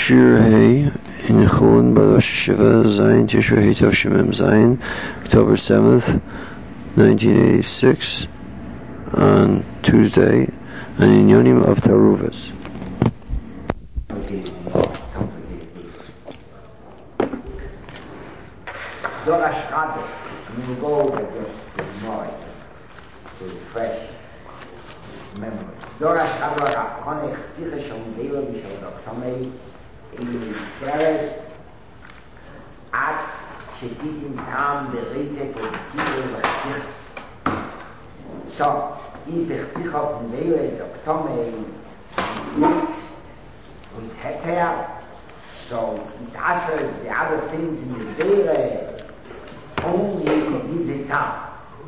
Shir Hay in Chulin by Rosh Hashiva Zayin Tishrei Tov Zayin, October 7th, 1986, on Tuesday, and in Yonim of Taruvas. You go with just noise to refresh memory. Dorash Abra Konek Tichashon Deva Bishon Doktomei in Seres at Shetitim Tam Berete Kodikile Vachtichs. So, if Tichot Deva Doktomei is mixed with Heter, so it answers the other things in the Deva only give the time.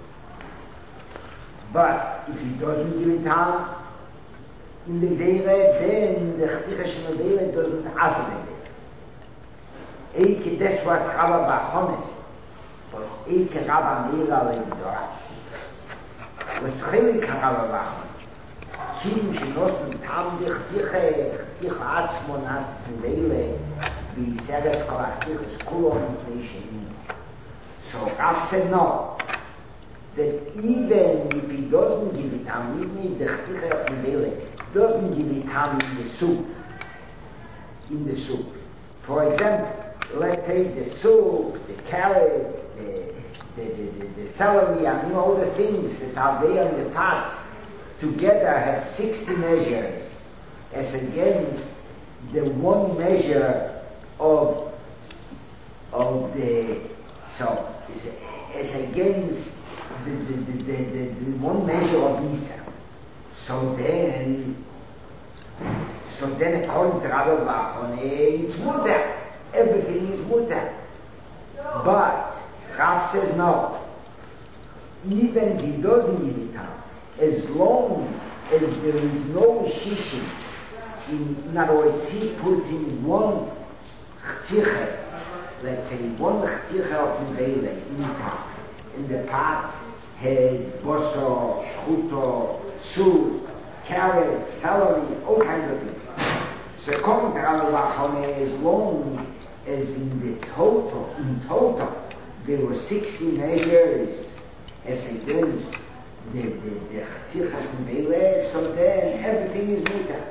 But if he doesn't give it time in the Deva, then the Chticha Shema Deva doesn't answer the Deva. Eike, that's what Chava Bachonis, but Eike Rabba Meira Levidorash. Was Chelik Chava Bachonis. Kim Shenosen Tam the Chticha Atzmo Nas Deva, Bi Seres Kolachtichus Kulon Nation. So Rav said no, that even if he doesn't give it time, even if the Chticha of Mele doesn't give it time in the soup. For example, let's take the soup, the carrot, the celery, and all the things that are there in the pot together have 60 measures as against the one measure of the, so as against the one measure of Isa. So then according to Rabbi Bachon, it's mutter. Everything is mutter. But Rav says no. Even he doesn't give it up. As long as there is no shishim, in other words, he put in one chtiche, let's say one chtiche of Nevele in the pot had bosso, shchuto, soup, carrot, celery, all kinds of things. So according to Rabbi Bachon, as long as in total, there were 60 measures as against the chtichas Nevele, so then everything is mutter.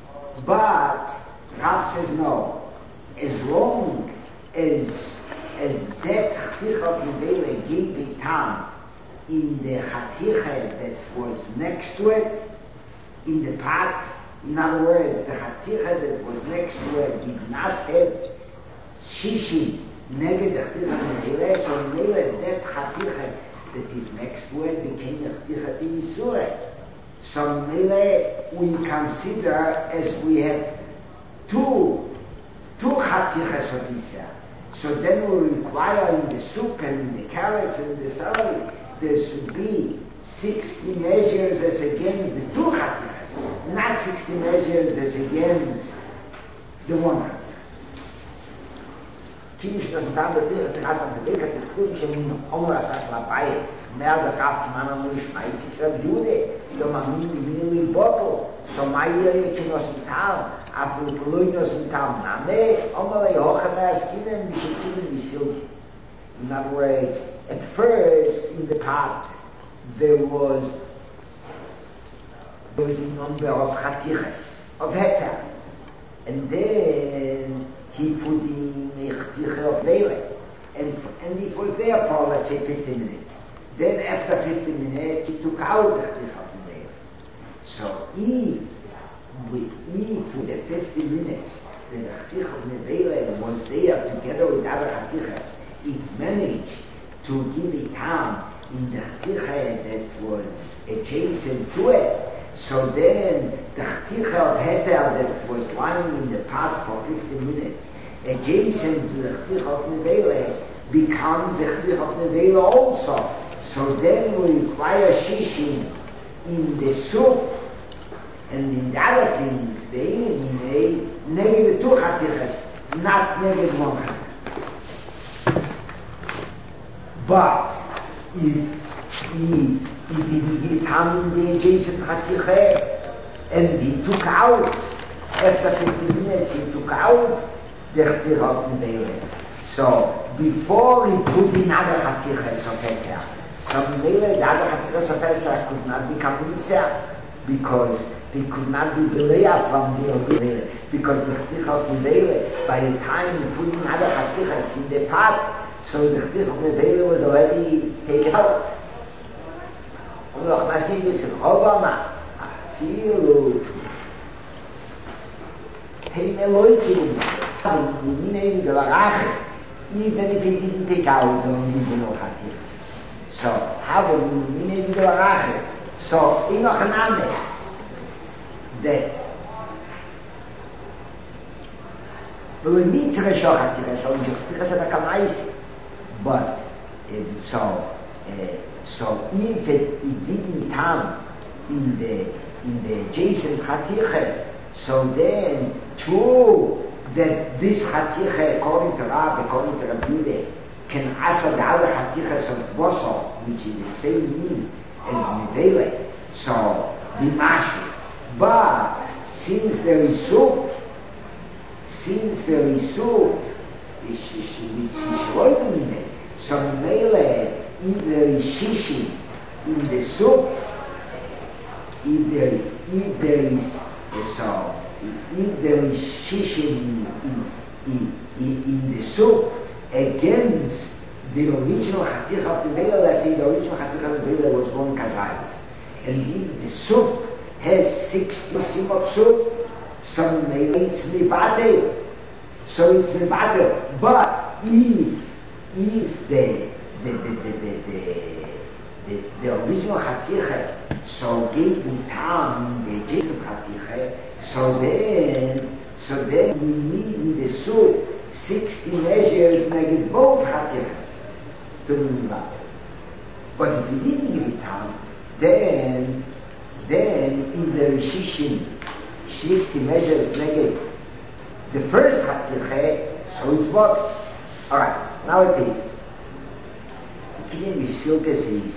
But Rav says no. As long as that chticha of Nevele gave the time in the chaticha that was next to it, in the pot, in other words, the chaticha that was next to it did not have shishi neged the chticha of Nevele, so Nevele, that chaticha that is next to it became the chticha of Yisur. So Nevele we consider as we have two chatichas of Isa. So then we require in the soup and in the carrots and in the celery, there should be 60 measures as against the two chatichas, not 60 measures as against the one chaticha. Kimish doesn't have the thing, the Hassan the Baker, the Kudish, and Omra Saklabai, mehr der Kraft, man muss nicht weiß, ich werde Jude, so man will in bottle, so my area can was in town, after the Poloinos in town, Name, Omra Yochanas, given, we should even be silky. In other words, at first, in the pot, there was a number of chatichas, of heter, and then he put in a chticha of Nevele, and it was there for, let's say, 50 minutes. Then after 50 minutes, he took out the chticha of Nevele. So if with the 50 minutes, the chticha of Nevele was there together with other chtichas, it managed to give it time in the chticha that was adjacent to it. So then the chticha of heter that was lying in the pot for 50 minutes, adjacent to the chticha of Nevele, becomes the chticha of Nevele also. So then we require shishim in the soup and in the other things, they neged the two chatichas, not neged one chaticha. But if he didn't give time in the adjacent chaticha and he took out after 15 minutes he took out the Chtichot Medele. So before he put in other Chatichas of Heter, so Medele, the other Chatichas of Heter could not become Niseh, because they could not be Belea from the Medele, because the Chtichot Medele, by the time he put in other Chatichas in the pot, so the Chtichot Medele was already taken out. Und noch was geht es in Obama? Afילו. Hey, Leute, in the Rache, even if he didn't take out the original Chatichas. So, how will you in the Rache? So, in noch an Ande, that we need to show Chatichas, so Chatichas are the Kamaisi. But, so if it didn't come in the adjacent Chatiche, so then true that this Chatiche, according to Rab, according to Rabbi, can answer the other Chatiches of Bosor, which is the same mean as Medele, so be mashu. But since there is soup, which is so Mele, if there is shishi in the soup, if there is shishi in the soup against the original Chaticha of the Mele, let's say the original Chaticha of the Mele was one kazayas, and if the soup has 60 simot soup, so Mele it's mivadel, so it's mivadel. But if the original Chatiche so gave me time in the adjacent Chatiche, so then we need in the soup 60 measures negative both Chatiches to remember. But if we didn't give it time, then in the Rishishim 60 measures negative the first Chatiche, so it's what? Alright, now it is. Killing silke sees.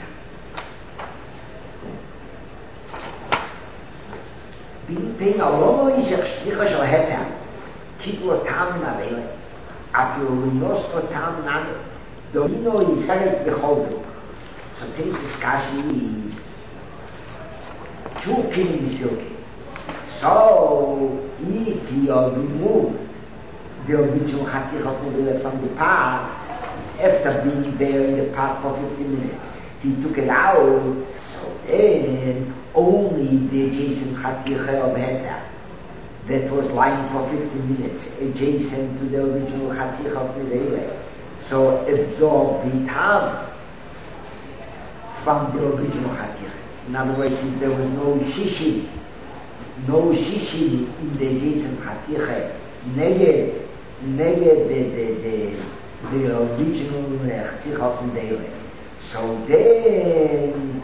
Being thing alone is a sticker shall have them. Keep your time in a way. After we lost your time now, Domino is silent the whole book. So this discussion is two killing silke. So if you remove the original Chatichot from the path, after being there in the park for 15 minutes, he took it out, so then only the adjacent Chatiche of Heter that was lying for 15 minutes adjacent to the original Chatiche of Medele, so absorbed the time from the original Chatiche. In other words, if there was no shishi in the adjacent Chatiche, negate the original Chatiche of Medele. So then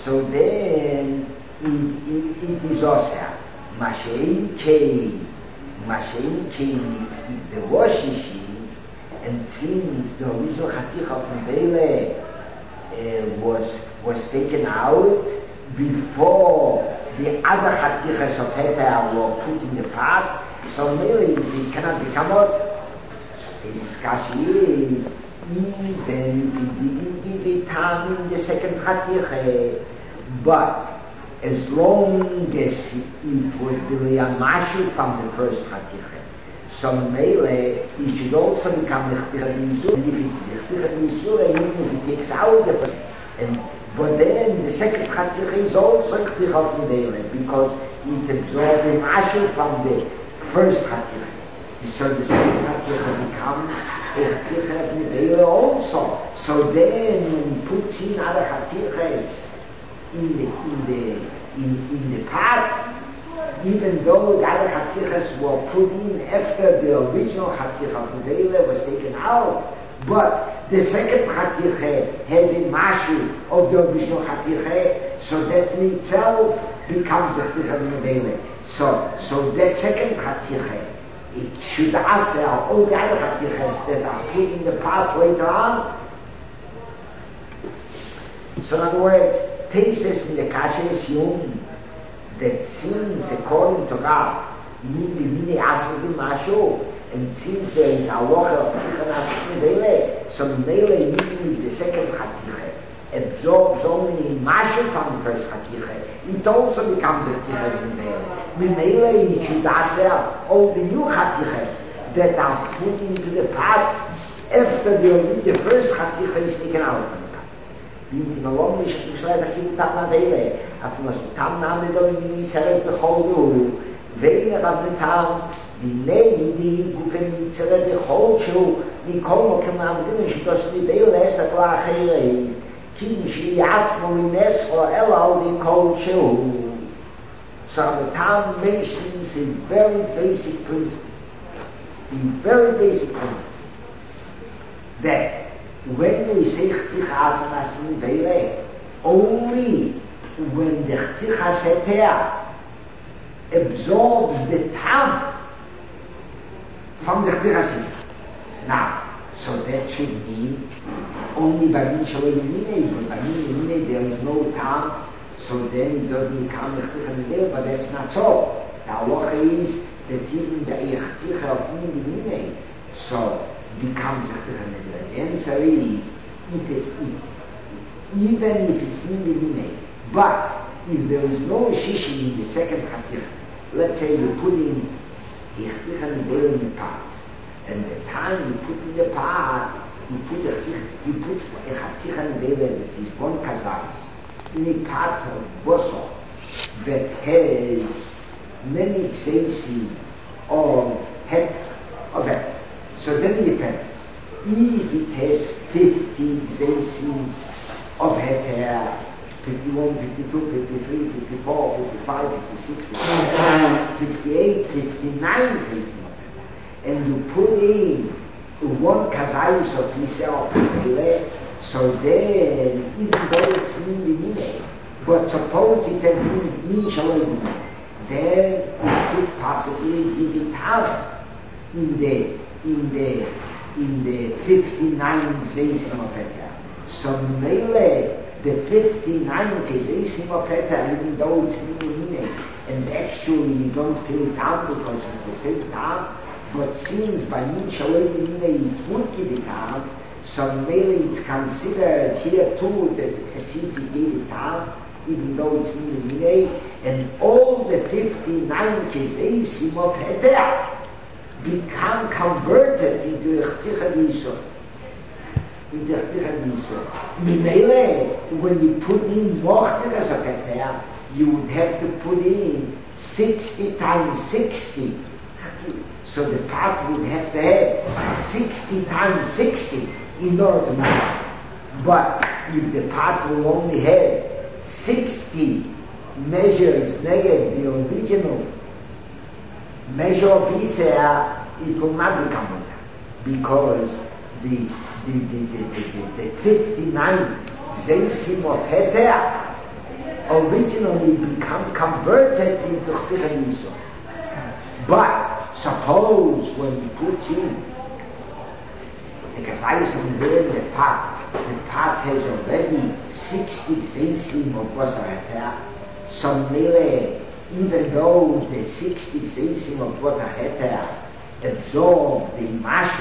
it is also Mashein came if there was shishi, and since the original Chatiche of Medele was taken out before the other Chatiches of Heter were put in the pot, so really it cannot become us. So the discussion is, even if we didn't give it time in the second Chatiche, but as long as it was the Yamashu from the first Chatiche, so Mele, it should also become the Chtichot Yisur, and if it's the Chtichot Yisur, even if it takes out the first, but then the second Chatiche is also Chtichot Medele, because it absorbed the Yamashu from the first Chatiche. So the second Chatiche becomes a Chtichot Medele also. So then when he puts in other Chatiches in the pot, even though the other Chatiches were put in after the original Chatiche of Medele was taken out, but the second Chatiche has a mashu of the original Chatiche, so that in itself becomes a Chtichot Medele. So that second Chatiche, it should answer all the other Chatiches that are put in the pot later on. So in other words, Teishes in the Kasha assume that since according to Rab, Mini asking Masho, and since there is a locher of Tichanash, so Mele immediately the second Hatiche absorbs only Masho from the first Hatiche. It also becomes a Tichanash Mele. Mele it should answer all the new Hatiches that are put into the pot after the first Hatiche is taken out. In the long mission, so that you Tamna Mele, after Tamna Mele, you select the whole Weiner of the town, the lady who can be the whole show, the Como can have finished because the Bayless at La Hayes, King she Atmoines or Ella, the cold show. So the town mentions a very basic principle. A very basic principle. That when we say Chticha in Bayless, only when the Chticha Seter absorbs the tam from the Chticha. Now, so that should mean only by Min Shalom by Min there is no tam, so then it doesn't become the Chticha, but that's not so. The halacha is that even the Chticha of Min so becomes the Chticha. The answer is even if it's Min, but if there is no shishi in the second Chticha, let's say you put in the Chticha in the pot, and the time you put in the pot, you put a Chticha in that is one kazais in a pot of boso that has many xaisi of head of it. So then it depends. If it has 50 xaisi of head 51, 52, 53, 54, 55, 56, 57, 58, 59 says and you put in one kazais of himself, so then even though it's Mine, but suppose it has been Min Shalom, then it could possibly give it out in the 59 zaysim of it. So Mele the 59 Kezesim of Peter, even though it's Mine, and actually you don't feel it out because it's the same time, but since by Min Shalom Mine it would give it out, so maybe it's considered here too that Hasidic gave it out, even though it's Mine, and all the 59 Kezesim of Peter become converted into the Chticha Yisrael. In the Mimele, when you put in Mochter as a Keter, you would have to put in 60 times 60. So the pot would have to have 60 times 60 in order to make. But if the pot will only have 60 measures negative, the original measure of Isaiah, it will not become one. Because the 59 Zaysim of Heter originally become converted into Chticha Yisrael. But suppose when you put in the Kazayis in the pot has already 60 Zaysim of Basar Heter, so even though the 60 Zaysim of Basar Heter absorb the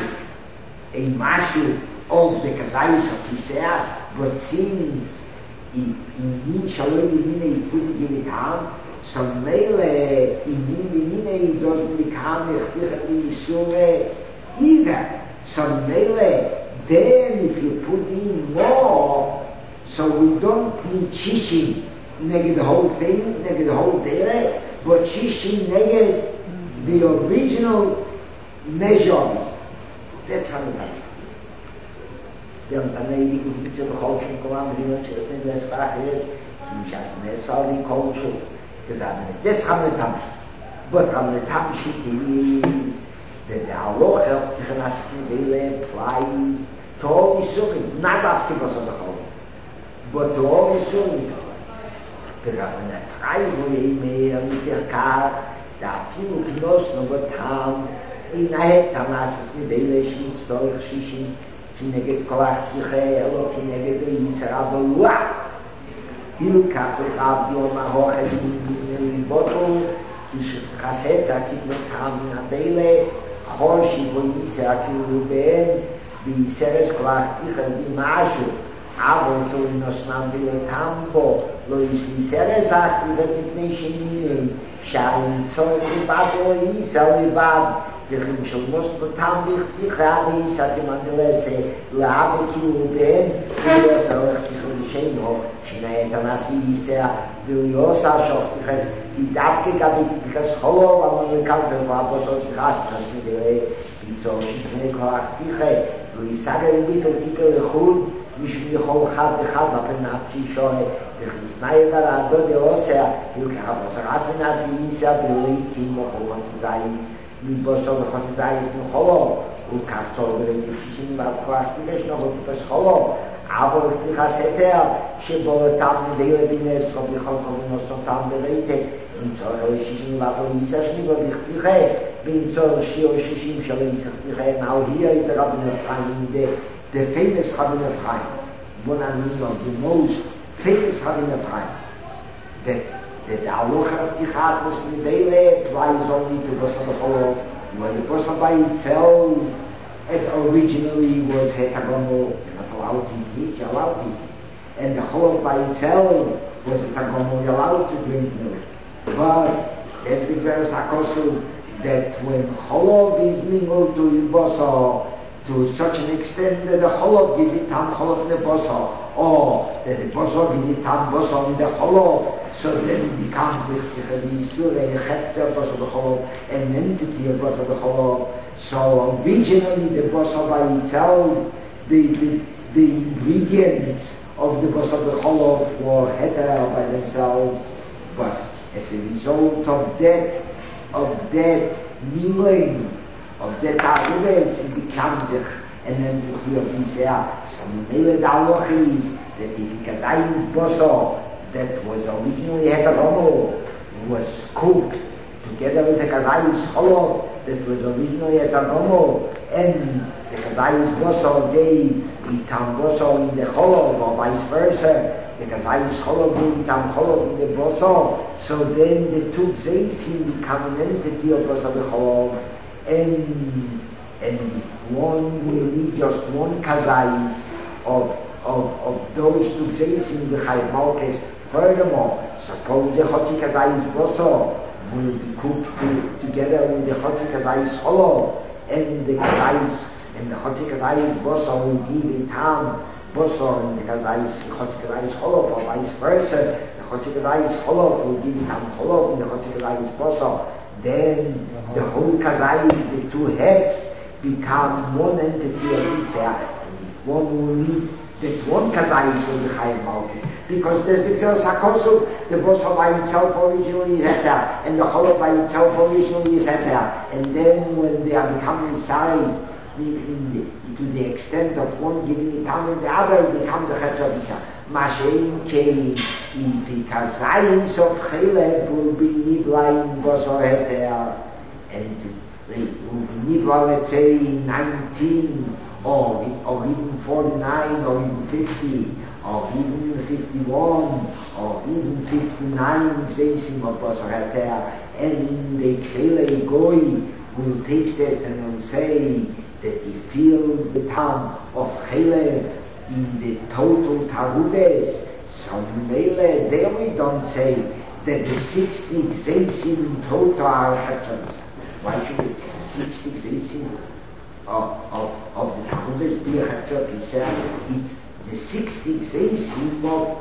mashu of the Kazayis of Yisrael, but since in Min Shalom Mine he couldn't give it out, so Mele in Mine it doesn't become a Chticha Yisrael either. So Mele, then if you put in more, so we don't need Shishin negate the whole thing, negate the whole data, but Shishin negate the original measures. That's how it happens. Wir haben dann die Gebiete der Kolschen gekommen, die uns in der Sprache ist, die Schatten, es all die Kolschen gesagt, das haben wir dann. But haben wir dann is that the Haloch helped to Chanassi applies to all Yisurim, not after the Haloch, but to all Yisurim. Wir haben eine Freiwillige mehr mit der Karte, da viel Genossen über Tam, in der Tamasses Nibele, Schnitztorch, Shishin, כנגד כל ההשליחי אלו כנגד ישראל בלוח כאילו כך לך עבדי אומר הוכד מבוטו Kaseta Kitlotam Adele, Horshi Boisa Kiruben, the Seres Klachticha, the Mashu, Abo to Nosnam de Tambo, Lois Seres Akti, the Nation, Sharon Soy, Babo, Isa, Bab, the Rimshel Most Tambi, Tichadi, Satimandelese, Labi Kiruben, the Yosa Sheno, Shinaetanasi, the Yosa Shok, die Dabke gab ich das Holo, aber man kann den Papa so krass, dass sie die so eine Charaktere, wo ich sage, wie du die Gehul, wie ich mir Hol hat, aber nach die schon, der ist neider, da der Osser, du kannst was raten, als sie ist ja die Team von sein, mit was soll von sein noch Holo, und kannst du die Geschichten mal praktisch noch das Holo. Aber ich hatte שבו תם דייבינס חוב לחול נוסו תם בלייטה נמצוא שישים ואפו איסה שניבו בכתיכה ונמצוא שיר שישים של איסה כתיכה now here is the Rabbi Ephraim the famous Rabbi Ephraim one of the most famous Rabbi Ephraim that the Alucha of Tichat was in the Deile applies only to Bosa B'Cholo when the Bosa by itself it originally was Hetagomo allowed to eat, allowed to eat. And the whole by itself was allowed to drink milk. But there's the Xeris HaKosu that when Cholov is mingled to Boso to such an extent that the Cholov gives it tam Cholov in the Boso, or that the Boso gives it tam Boso in the Cholov, so then it becomes an entity of Boso the Cholov. So originally the Boso by itself, the ingredients of the Bosa B'Cholov were heter by themselves, but as a result of that mingling, of that arubes, it becomes an entity of Israel. So Mele Daloch is that the Kazayin's Bosa that was originally heter was cooked together with the Kazayin's Cholov that was originally heter and the Kazayin's Bosa gave Itam Boso in the Cholov, or vice versa, because I is Cholov in Itam Cholov in the Boso, so then the two Zeisim become an entity of Boso the Cholov, and one will need just one Kazayis of those two Zeisim, the Chayv Malkes. Furthermore, suppose the Chotzi Kazayis Boso will be cooked together with the Chotzi Kazayis Cholov, and the Kazayis and the Chotzi Kazayis Boso will give a tam Boso and the Chotzi Kazayis Cholov, or vice versa. The Chotzi Kazayis Cholov will give a tam Cholov and the Chotzi Kazayis Boso. Then the whole Kazayis, the two heads, become one entity of Israel. One will need that one Kazayis will be Chayv Malkes. Because there's the Xeris HaKosu, the Boso by itself originally is heter, and the Cholov by itself originally is heter. And then when they are becoming inside, to the extent of one giving it down and the other, it becomes a Chetzavisa. Mashein came in the Kazayins of Chileb will be Nibla in Boso Heter, and they will be Nibla, let's say, 19, or even 49, or even 50, or even 51, or even 59 Zeisim of Boso Heter, and the Chileb Goy will taste it and will say that he feels the tam of Chelev in the total Tarudes. So Mele, they only don't say that the 60 Zeisim in total are Hechams. Why should it 60 Zeisim of the Tarudes be a Hecham? He said it's the 60 Zeisim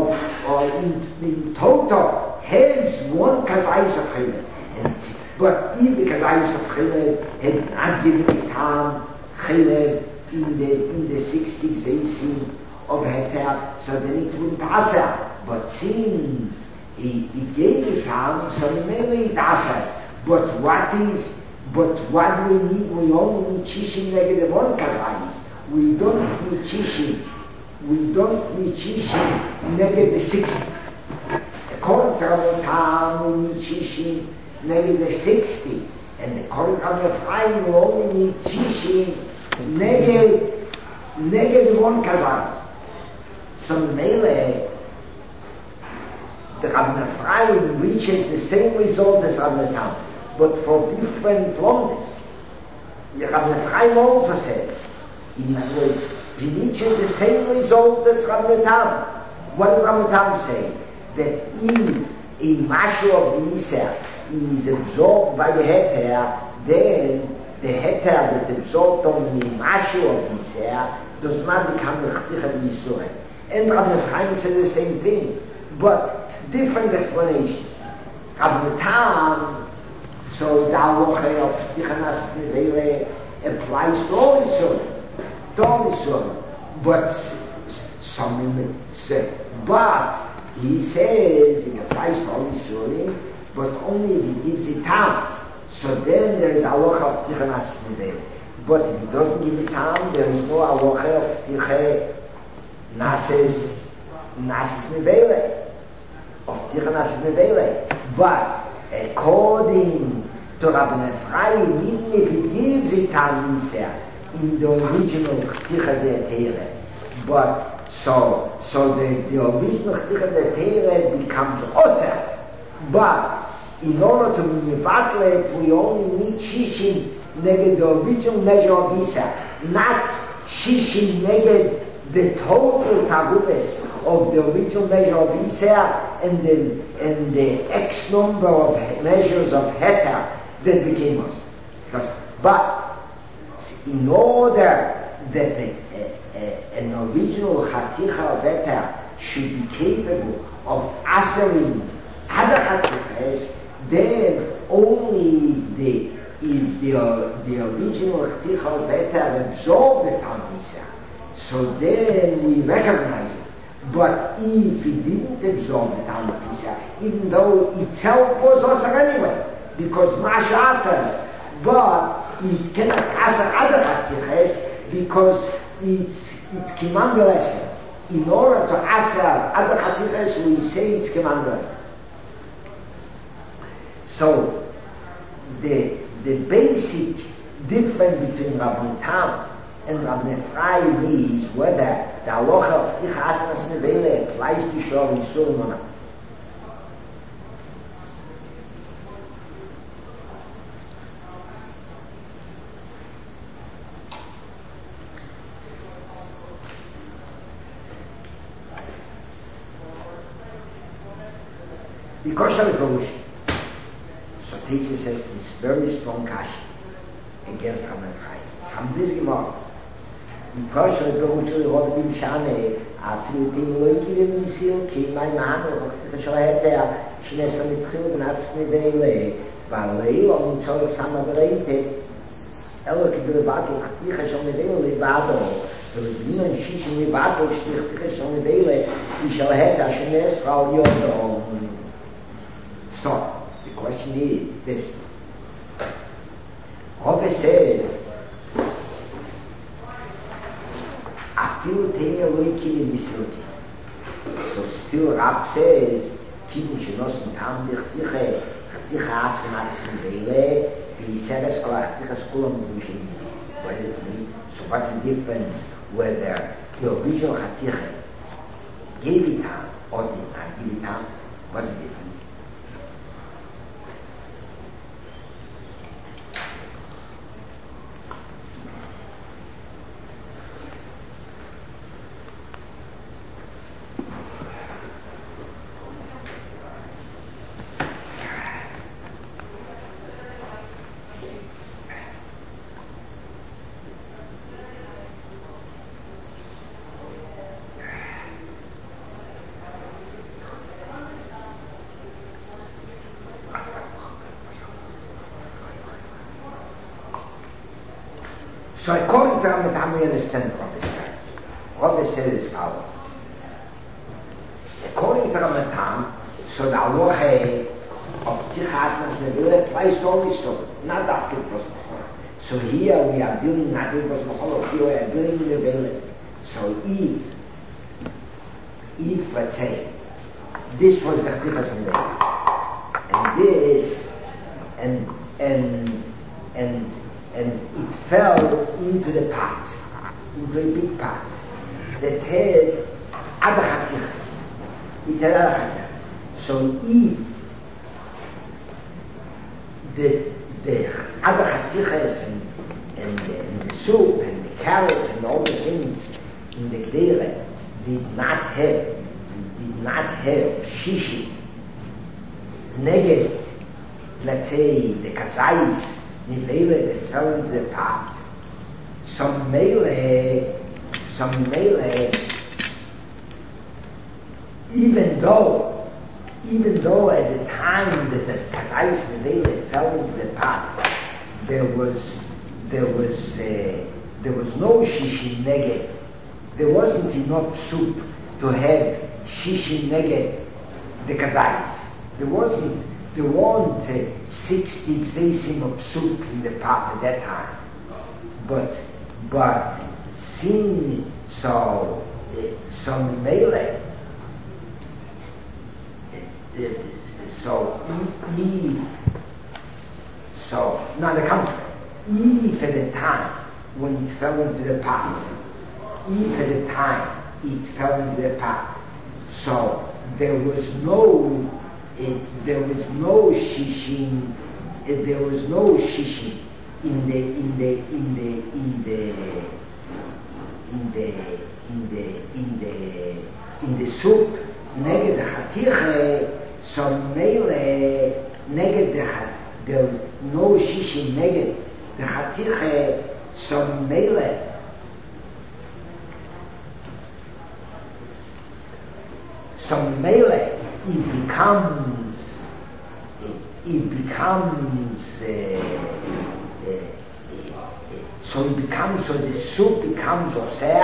in total has one Kazayis of Chelev. But if the Kazayis of Chelev had not given the time Chelev in the 60 Zeisim of Heter, so then it wouldn't answer. But since he gave the time, so maybe it answers. But what do we need? We only need Chishim negative one Kazayis. We don't need Chishim. We don't need Chishim negative 60. According to our time, we need Chishim negative 60, and the Korban of Chaim will only need Chishim negative one Kazayis. So Mele, the Rabbi Ephraim reaches the same result as Rabbi Tam, but for different longs. The Rabbi Ephraim also said, in other words, he reaches the same result as Rabbi Tam. What does Rabbi Tam say? That if a mashu of the Isser is absorbed by the heter, then the heter that absorbed on the mashu of the Isser does not become the Chticha of Yisrael. And Rabbi Ephraim said the same thing, but different explanations. Rabbi Tam, so the halacha of Chticha Nasas Nevele applies to all Yisrael, but some say, but he says it applies to all Yisrael, but only if he gives it time. So then there is halacha of Chticha Nasas Nevele. But if he doesn't give it time, there is no halacha of Chticha Nasas Nevele. Of Chticha Nasas Nevele. But according to Rabbi Ephraim, even if he gives it time in the original Chticha de Teire, but so the original Chticha de Teire becomes Oser. But in order to mevatel it, we only need Shishin neged the original measure of Isa, not Shishin neged the total tabules of the original measure of Isa and the X number of measures of Heta that became us. But in order that an original Chaticha of Heta should be capable of answering other Chatichas, then only if the original Chticha of Heta absorbed the Tamisa, so then we recognize it. But if it didn't absorb the Tamisa, even though itself was Asar anyway, because Masha Asar, but it cannot Asar other Chatichas because it's Kimandalas. In order to Asar other Chatichas, we say it's Kimandalas. So the basic difference between Rabbi Tam and Rabbi Ephraim is whether the halacha of Chticha Nasas Nevele applies to Shor Yisur or not. The kosher revolution. So teacher says this very strong kash against Rabbi Ephraim. From this Gemara, the kosher revolution was bim shane after the loikim misil came my man or the shoheter shnes mitkhil Nasas Nevele balei on tzor samabrete elo kibel bato Chticha shel Nevele bato the Bnei Shishim bato Chticha shel Nevele shoheter shnes frau yodo. So, the question is this. Rabbi said, Afilu teine loikim misiloti. So still Rab says, people should not tam dich Chticha Nasas Nevele, v'yiseres kol Chticha skulam b'dushim. What does it mean? So what's the difference whether the original Chticha gave it time or did not give it time? What's the difference? So according to Rabbi Tam, we understand Rabbi says. Rabbi says is power. According to Rabbi Tam, so the halacha of Chticha Nasas Nevele applies to all Yisrael, not after the person. So here we are dealing not with the person, here we are dealing with the Nevele. So if let's say this was the Chticha Nevele, and this and it fell into the pot, into a big pot that had other chatichas. It had other chatichas. So if the other chatichas and the soup and the carrots and all the things in the gdera did not have shishi negate, let's say, the kazais, nivele that fell into the pot. Some mele, even though at the time that the kazais nivele fell into the pot, there was no shishi negate. There wasn't enough soup to have shishi negate the kazais. There weren't 60 gzeisim of soup in the pot at that time. But seeing so melee, not the contrary. If at the time when it fell into the pot, so there was no shishin in the soup neged the chatiche, so mele neged there was no shishin neged the chatiche, so mele so the soup becomes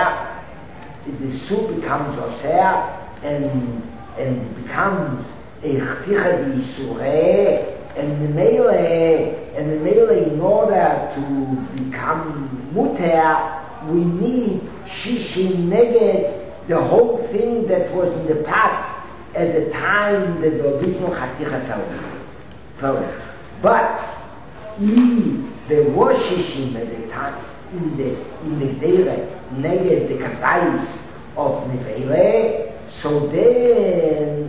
osir, and becomes a chticha d'Yisureh, and the mele in order to become muter, we need shishin neged the whole thing that was in the pot at the time that the original chaticha fell. But if there was shishim at the time in the dere neged the kazais of nevele, so there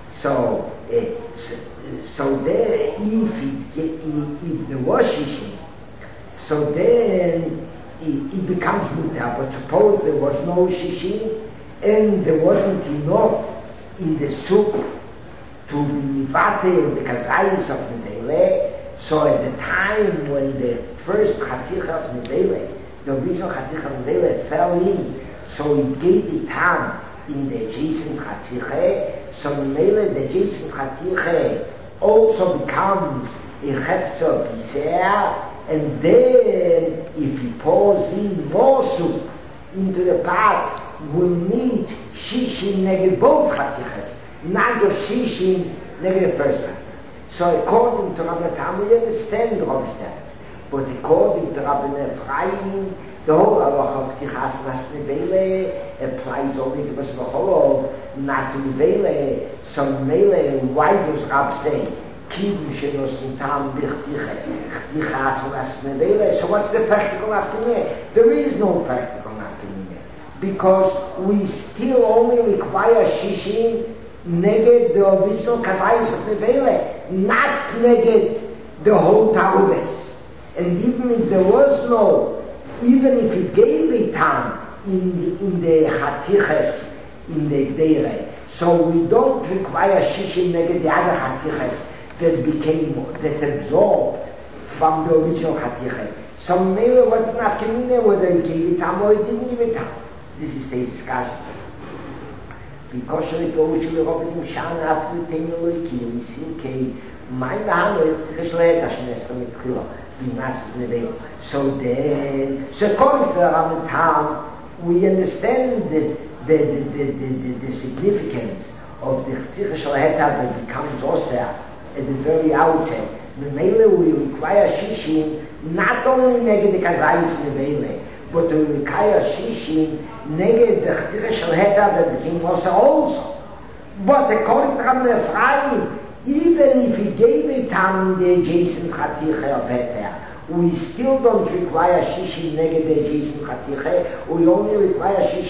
if there was shishim, so then it becomes mutar. But suppose there was no shishim and there wasn't enough in the soup to be mivatel the kazayis of nevele, so at the time when the first chaticha of nevele, the original chaticha of nevele fell in, so it gave the time in the adjacent chaticha, so nevele the adjacent chaticha also becomes a chepzer biser, and then if he pours in more soup into the pot, we need shishin neged both chatichas, not just shishin neged the first one. So according to Rabbi Tam, we understand that. But according to Rabbi Ephraim, the whole halacha of Tichas Nas Nevele applies only to Bas V'Cholov, not to Nevele. So Nevele, why does Rab say, Kiddush shenos tam b'chtichas Nas Nevele? So what's the practical afternoon? There is no practical afternoon, because we still only require shishin neged the original kazayis of Nevele, not neged the whole Tarubes. And even if there was no, even if he gave a time in the chatiches, in the gdere, so we don't require shishin neged the other chatiches that absorbed from the original chatiche. So maybe it was not communion whether he gave it time or he didn't give it time. This is the discussion. Because we go to the Robin Shan after the Tenor we see my hand is so then, so according to the Rambam, we understand the significance of the Chticha Shel Heta that becomes Osir at the very outset. Memele we require Shishin not only neged the Kazayis Nevele, but we require Shishin neged the Chticha Shel Heta that became Osir also. But according to Rambam Ephraim, even if he gave a time in the adjacent chatiche of Heter, we still don't require shishin neged the adjacent chatiche. We only require shishin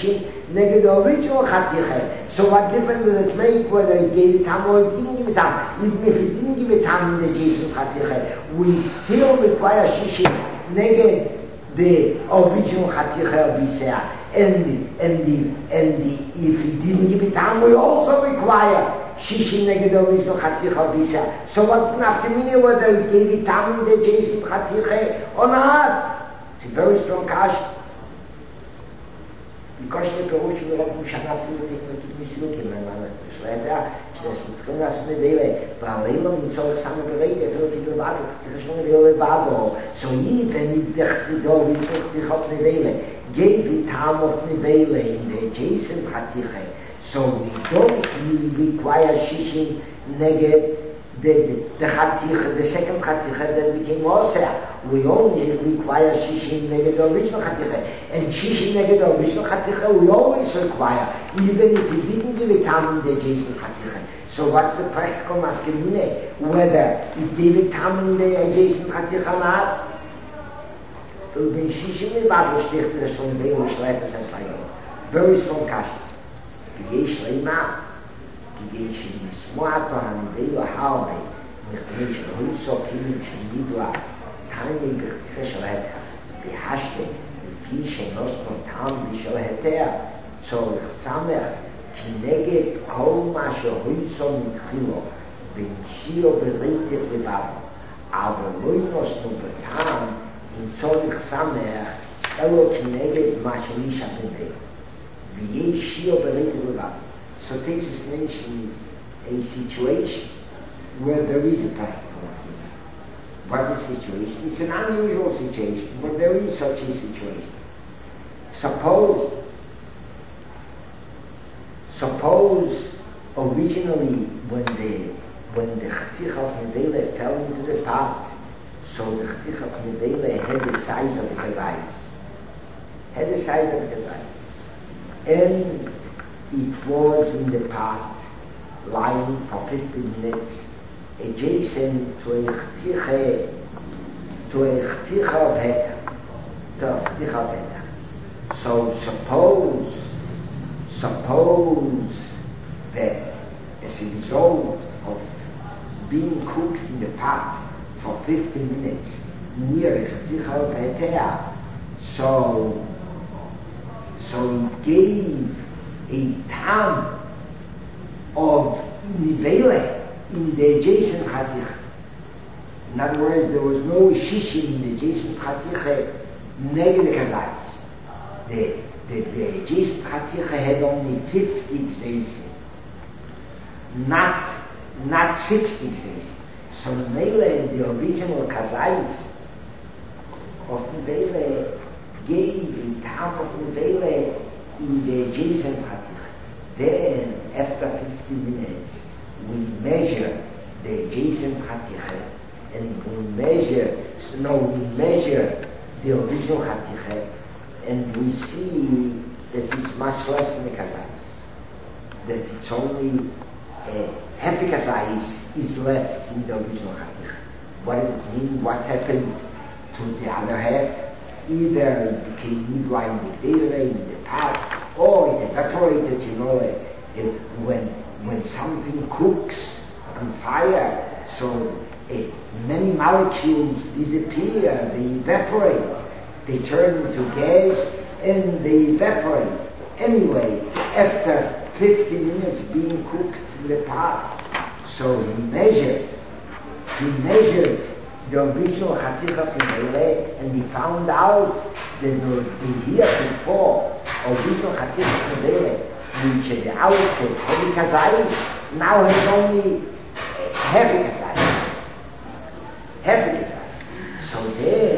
neged the original Chatiche. So what difference does it make whether he gave it Tam or he didn't give it Tam? Even if he didn't give it Tam in the adjacent Chatiche, we still require Shishim neged the original Chatiche of Yisrael. And if he didn't give it Tam, we also require Shishim neged the original Chatiche of Yisrael. So what's not to mean whether he gave it Tam in the adjacent Chatiche or not? It's a very strong question. Because the Perush will have Mushanat to the Technical in my mind. She's between us in the day, but I love me so some of the way they feel to the body, the Bible. So even if the door we took the hot Nevele, gave it time of Nevele in the adjacent Chatiche. So we don't really require Shishim neged the Chatiche, the second Chatiche that became Oseh. We only require Shishim neged the original Chatiche. And Shishim neged the original Chatiche we always require, even if we didn't give it time in the adjacent Chatiche. So what's the practical nafkamine? Whether we give it time in the adjacent Chatiche or not? So when Shishim is Bible sticht, there's some day we schleift as a fire. Very strong question. Gegesh leima, gegesh in smuato hanideu haube, nechnesh ruso kilim shenidua, tani gertiche shalheter, behashte, befiche nosno tam bishalheter, so samer, kineged kol ma sheruso mitchilo, benshio bereitet levav, aber loi nosno betam, in tzorich samer, elo kineged ma shenisha bebeh. So this mentions a situation where there is a practical thing. What is the situation? It's an unusual situation, but there is such a situation. Suppose originally when the Chaticha of Nevele fell into the pot, so the Chaticha of Nevele had the size of the Kazais. And it was in the pot, lying for 15 minutes, adjacent to a chticha of heter. So suppose that as a result of being cooked in the pot for 15 minutes near a chticha of heter, so it gave a tam of nivele in the adjacent chatiche. In other words, there was no shishim in the adjacent chatiche neged the kazais. The adjacent chatiche had only 50 gzeisim, not 60 gzeisim. So nivele, the original kazais of nivele, gave the tam of nivele in the adjacent chatiche. Then, after 50 minutes, we measure the adjacent chatiche, and we measure the original chatiche, and we see that it's much less than the kazais. That it's only half the kazais is left in the original chatiche. What does it mean? What happened to the other half? Either it became nidra in the pot, or it evaporated, when something cooks on fire, so many molecules disappear, they evaporate, they turn into gas, and they evaporate. Anyway, after 50 minutes being cooked in the pot, so he measured the original Chaticha Pinele, and he found out that the year before, original Chaticha Pinele, which at the outset heavy kazais, now has only heavy kazais. So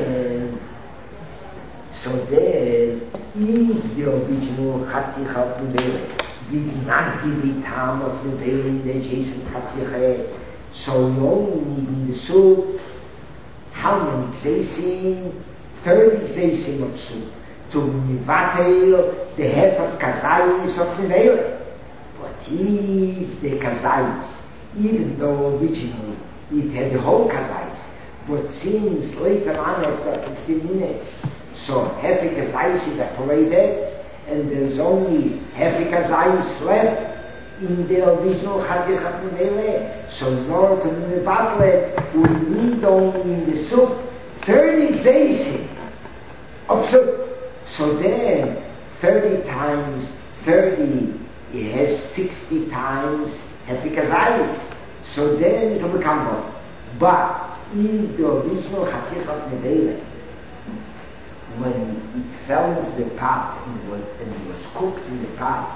then, if the original Chaticha Pinele did not give the time of the veil in the adjacent Chaticha, so you only need in the soup, how many gzeisim? 30 gzeisim of soup to mivatel the half of kazais of nevele. But if the kazais, even though originally it had the whole kazais, but since later on after 15 minutes, so half the kazais evaporated, and there's only half a kazayis left in the original Chatichat Mele. So in order to mevatl it, we need only in the soup 30 gzeisim of soup. So then 30 times 30, it has 60 times half a kazayis. So then it will become one. But in the original Chatichat Mele, when it fell into the pot and was cooked in the pot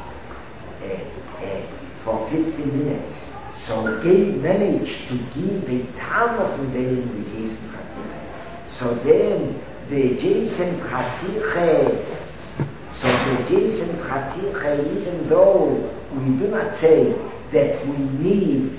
for 15 minutes, so they managed to give a ton of Medele in the Jason Chatiche. So then the Jason Chatiche, even though we do not say that we need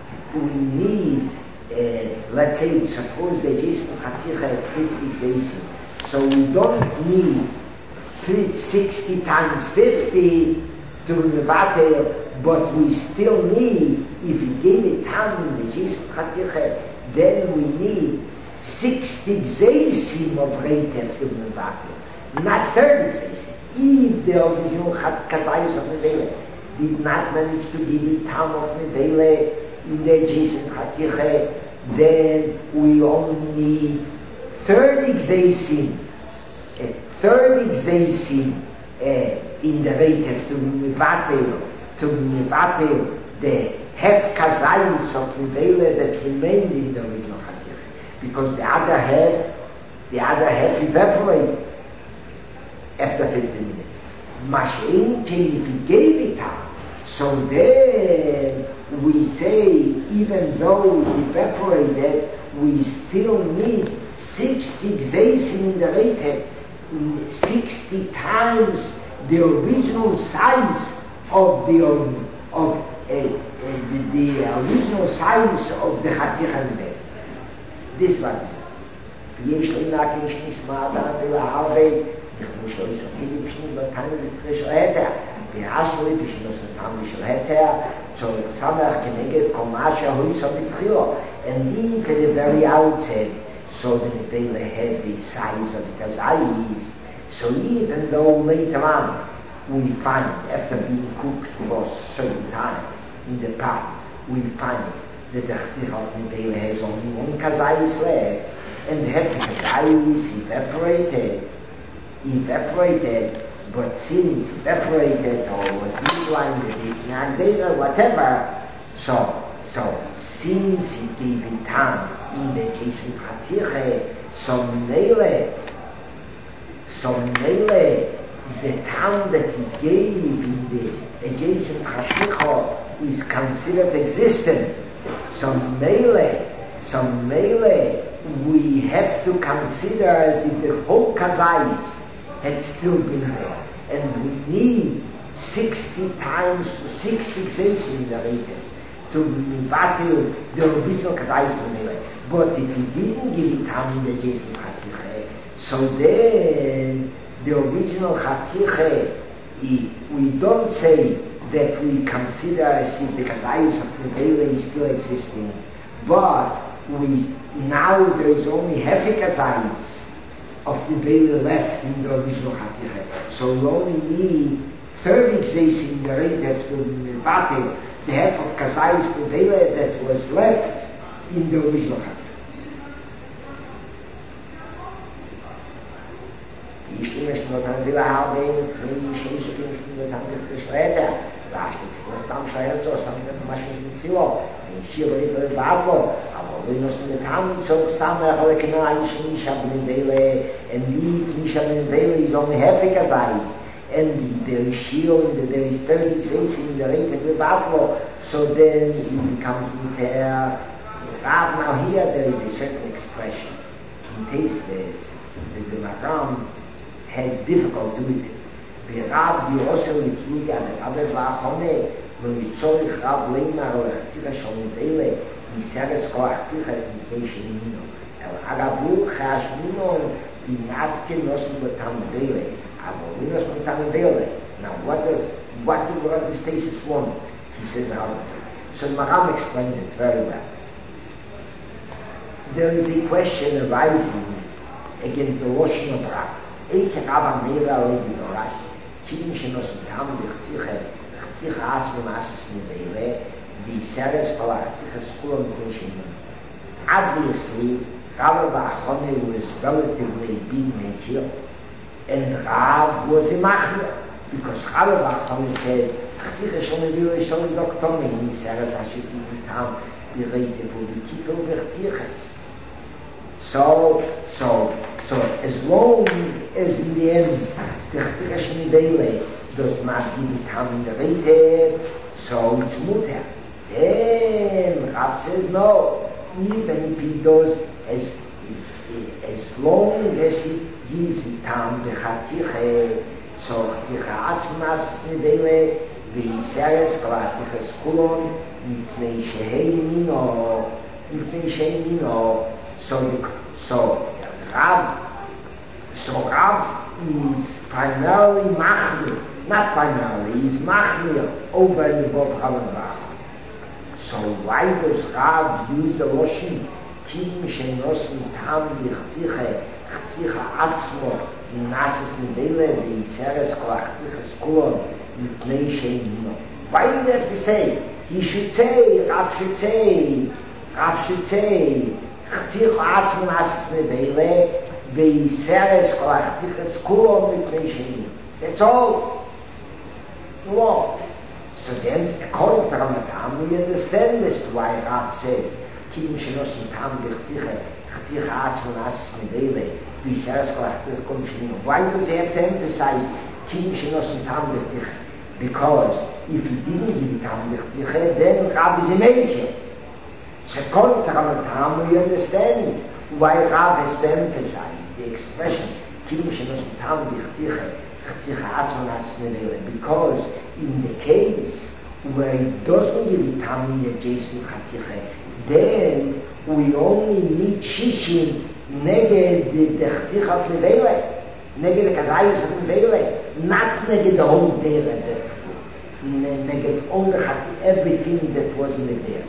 let's say, suppose the Jason Chatiche 50 Jason. So we don't need 60 times 50 to mevatel, but we still need, if we gave it time in the Jason Chatiche, then we need 60 gzeisim of reitev to mevatel, not 30 gzeisim. If the original Kazayus of Medele did not manage to give it time of Medele in the Jason Chatiche, then we only need 30 gzeisim, 30 gzeisim in the reitev to mevatel the half kazayis of Medele that remained in the original Chatiche, because the other half evaporated after 15 minutes. Mashin, if he gave it up, so then we say, even though it evaporated, we still need 60 gzeisim in the reitev, 60 times the original size of the original size of the Chatiche. This was יש לי נקי שנשמע ולהרבה נכמו שלא ישותים בפשנים בתן ושל היתר ויעשו לי בשנוס נתם ושל היתר צורך שמח כנגד כל מה שהוי סוף התחילו and even to the very outset so that they had the size of the kazayis. So even though later on we find after being cooked for a certain time in the pot we find that the Chatichot Medele has only one kazayis left and half the kazayis evaporated, but since evaporated or was blinded, or whatever, so since it gave it time in the Jason Chatiche, so Mele, the time that he gave in the Jason Chatiche is considered existent. So Mele, we have to consider as if the whole kazayis had still been there, and we need 60 times 60 gzeisim in the reitev to mevatel the original kazayis Mele. But if he didn't give it time in the Jason Chatiche, so then the original Chatiche, we don't say that we consider as if the kazayis of Mele is still existing, but now there is only half a kazayis of Mele left in the original Chatiche. So we only need 30 gzeisim in the reitev to mevatel the half of kazayis Mele that was left in the original Chatiche. Ishlimesh notan vila halbein, Ishlimesh notan vila was tam shahetzo, something machine silo, and she already bablo, we know the time so somewhere Halakina Ishlisha Mele, and Ishlisha Mele is only half a kazayis, and there is shield, there is 30 gzeisim in the reitev bablo, so then it becomes Miter. Now here there is a certain expression. In this, the Matam had difficulty with it. Rab Yosel Litluya, the Rabbi Vachone, when we saw the Rab Leimar or Chaticha Shal Mele, he said it's called Chaticha Imitation Mino. El Agabu Chash Mino, the Natke Nosim Batam Mele, Abolinos Batam Mele. Now what do the stasis want? He said Rab. So Maram explained it very well. There is a question arising against the Rosh Hashanah. Eike Rabba Meira Levi Norash. Kim shenos tam b'chticha atzmi masas nevele, v'yiseres palachticha skulon k'nishin. Obviously, Rav Achone was relatively big mature, and Rav was a machmir, because Rav Achone said, "Chticha shonevile shon doktomi." He said, "As hashitim tam b'reite v'kippel v'chtichas." So as long as in the end the Chticha shonevile does not give it tam in the reite, so it's muter. Then Rav says no. Even if he does as long as he gives it tam b'chatiche, so chaticha atzmas nevele v'yiseres k'chatiches kulon mipnei shehein mino. So Rav is primarily machmir, not primarily, he's machmir over and above Rav. So why does Rav use the Loshin Kim she'nosim tam b'chticha atzmo nasis nevele v'yiseres k'chatiches kulon mipnei shehein? Why do you have to say? He should say, Rav should say, chaticha atzmo nasis nevele v'yiseres k'chatiches kulon mipnei shehein. That's all. No more. So then, according to Ramadan, we understand this why Rav says, Kim she'nosim tam b'chticha atzmo nasis nevele v'yiseres k'chatiches kulon mipnei shehein. Why does he have to emphasize Kim she'nosim tam b'chticha? Because if he didn't give it tam b'chticha, then Rav is a major. So according to Ramadan, we understand why Rav has to emphasize the expression Kim she'nosim tam b'chticha atzmo nasis nevele, because in the case where it doesn't give it tam in the adjacent chaticha, then we only need shishim neged the chaticha of nevele, neged the kazayis of nevele, not neged the whole dera, neged only everything that wasn't there.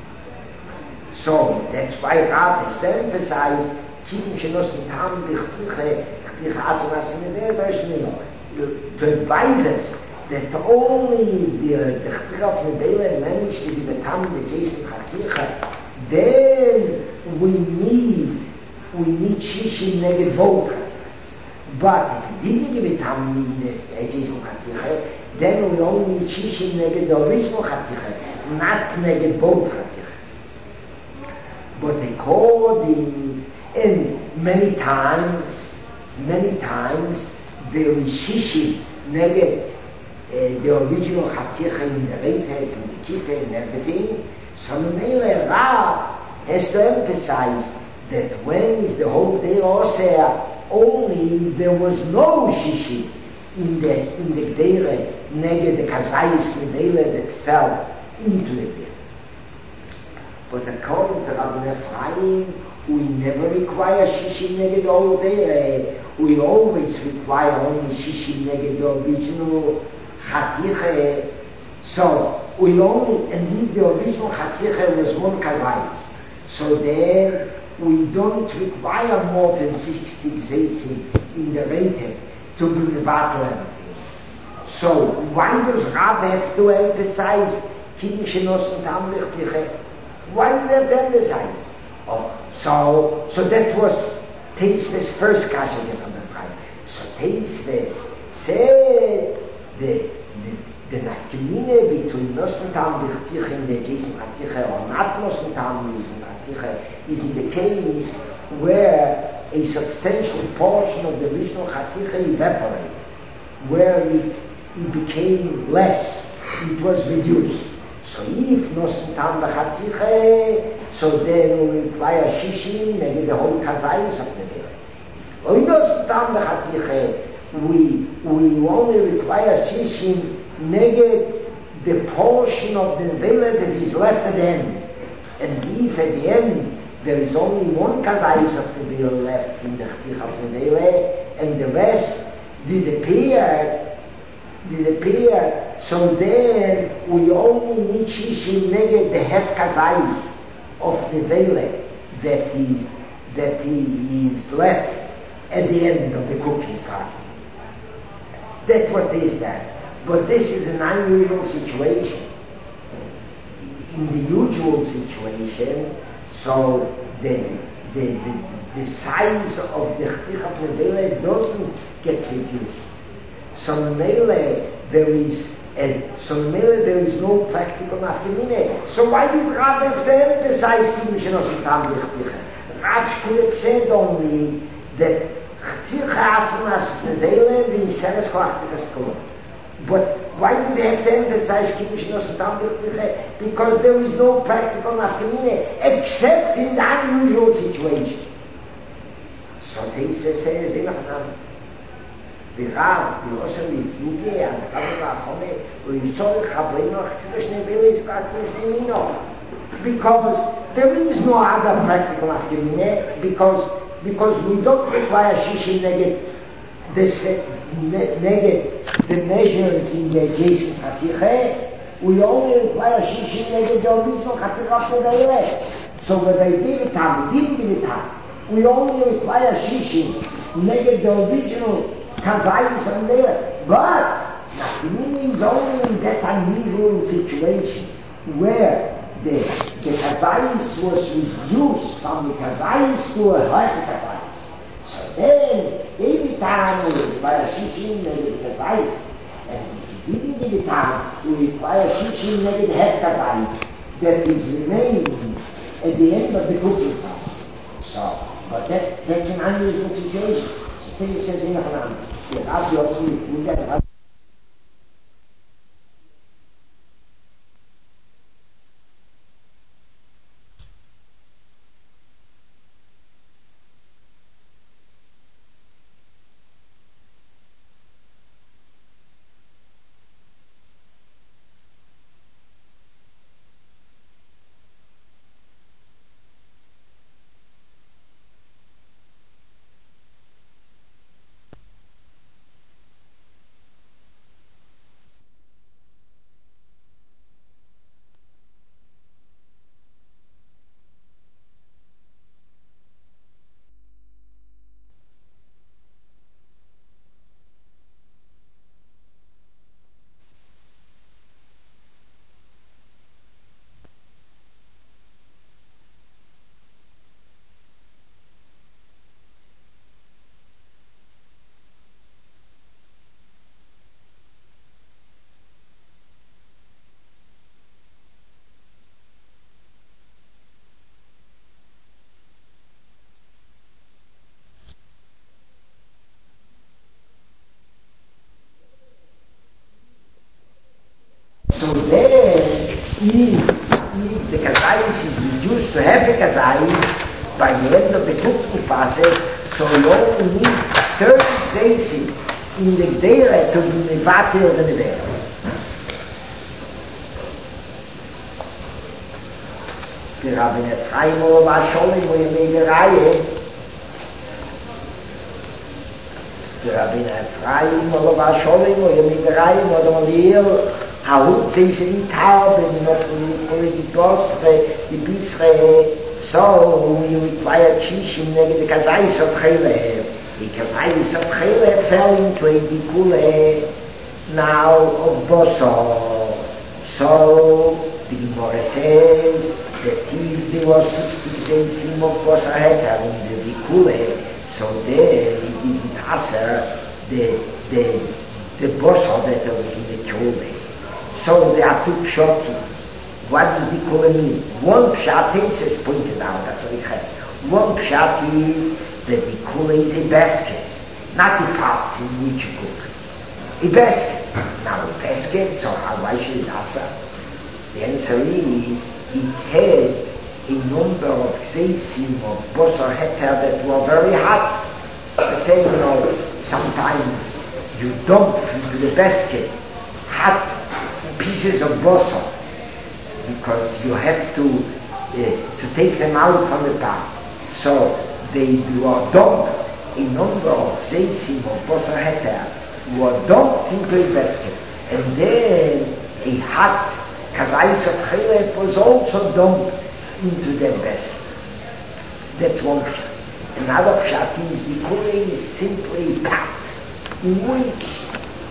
So that's why Rav has to emphasize Kim she'nosim tam b'chticha atzmo nasis nevele, to advise us that only the chaticha of nevele managed to be the tam the adjacent chaticha, then we need shishim neged both chatichas. But if we didn't give it tam in this adjacent chaticha, then we only need shishim neged the original chaticha, not neged both chatichas. But according, and many times there is shishim neged the original chaticha in the reithet, in the kippah, and everything. So Mele Rav has to emphasize that when is the whole day oseh, only there was no shishi in the dere neged the kazayis nevele that fell into it. But according to Rabbi Ephraim, we never require shishi neged the whole dere. We always require only shishi neged the original chaticha. So we only, and the original chaticha was one kazayis. So then we don't require more than 60 zaysim in the reithet to be the battle. So why does Rav have to emphasize Kim she'nosim tam b'chticha? Why did they have to emphasize? So that was Teisves first kasha on the Friday. So Teisves said the nafkamina between nosim tam b'chticha and the adjacent chaticha, or not nosim tam b'chticha, is in the case where a substantial portion of the original chaticha evaporated, where it became less, it was reduced. So if nosim tam b'chticha, so then we require shishim, maybe the whole kazayis of the day. Or nosim tam b'chticha, we only require shishim neged the portion of the nevela that is left at the end. And if at the end there is only one kazayis of the nevela left in the chticha of the nevela, and the rest disappear, so then we only need shishim neged the half kazayis of the nevela that is left at the end of the cooking process. That's what is that. But this is an unusual situation. In the usual situation, so the size of the Chticha Pnevele doesn't get reduced. So Mele, there is no practical nafkamine. So why did Rav have to emphasize Chticha? Rav could have said only that Chticha Atmas Pnevele, the Seres Chticha Skol. But why do they have to emphasize Kiddushin? Because there is no practical nafkamine except in the unusual situation. So Teisha says, the Rav, the Osam, the Fluge, and the Kabbalah, the Yitzhak, Chabrino, Chtidush Nevele, Chtidush Nevele. Because there is no other practical nafkamine, because we don't require Shishi Neged the measures in the adjacent Chatiche, we only require Shishi Neged the original Chatiche Pnevele. So when they give it time, we didn't give it time. We only require Shishi Neged the original Kazayis Pnevele. But the meaning is only in that unusual situation where the Kazayis was reduced from the Kazayis to a higher Kazayis. So then, every time we require Shishi Neged Kazayis, and if you didn't give it time, we require Shishi Neged Het Kazayis, that is remains at the end of the cooking process. So, but that's an unusual situation. So things says in the Rav Yossi, so then, if the Kazayis is reduced to have the Kazayis by the end of the cooking process, so you only need 30 Zaysim in the Gdera to be Nevatir of the Neveh. The Rabbi Chaim Olav Sholem, where you made the Raya, the Rabbi Chaim Olav Sholem, where you made the Raya, or the Malil, how they say in Taub, and not the Bosre, the Bisre, so we require Chishim Neged the Kazayis of Chelev. The Kazayis of Chelev fell into a Bikule now of Bosor. So the Gemara says that if there was 60 Zaysim of Bosor Heter in the Bikule, so there it didn't answer the Bosor that was in the Kule. So there are two pshatim. What does the Kula mean? One pshat is pointed out, that's what it has. One pshat is that the Kula is a basket, not a pot in which you cook. A basket. Now a basket, so why should it answer? The answer is, it had a number of Zaysim of Bosor Heter that were very hot. Let's say, sometimes you dump into the basket hot pieces of bosor, because you have to take them out from the pot. So they were dumped, a number of Zaysim of Bosor Heter were dumped into a basket, and then a hot Kazayis of Chelev was also dumped into that basket. That's one pshat. Another pshat is the Kule is simply a pot in which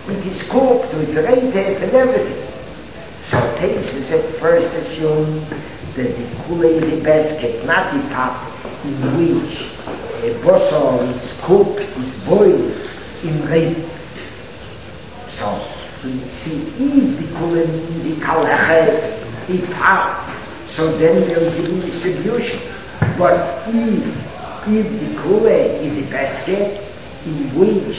it is cooked with reitev and everything. So Taisus at first assumed that the kula is a basket, not a pot in which a bosor is cooked, is boiled in reitev. So we see if the kula is a kalachet, a pot, so then there is a distribution. But if the kula is a basket in which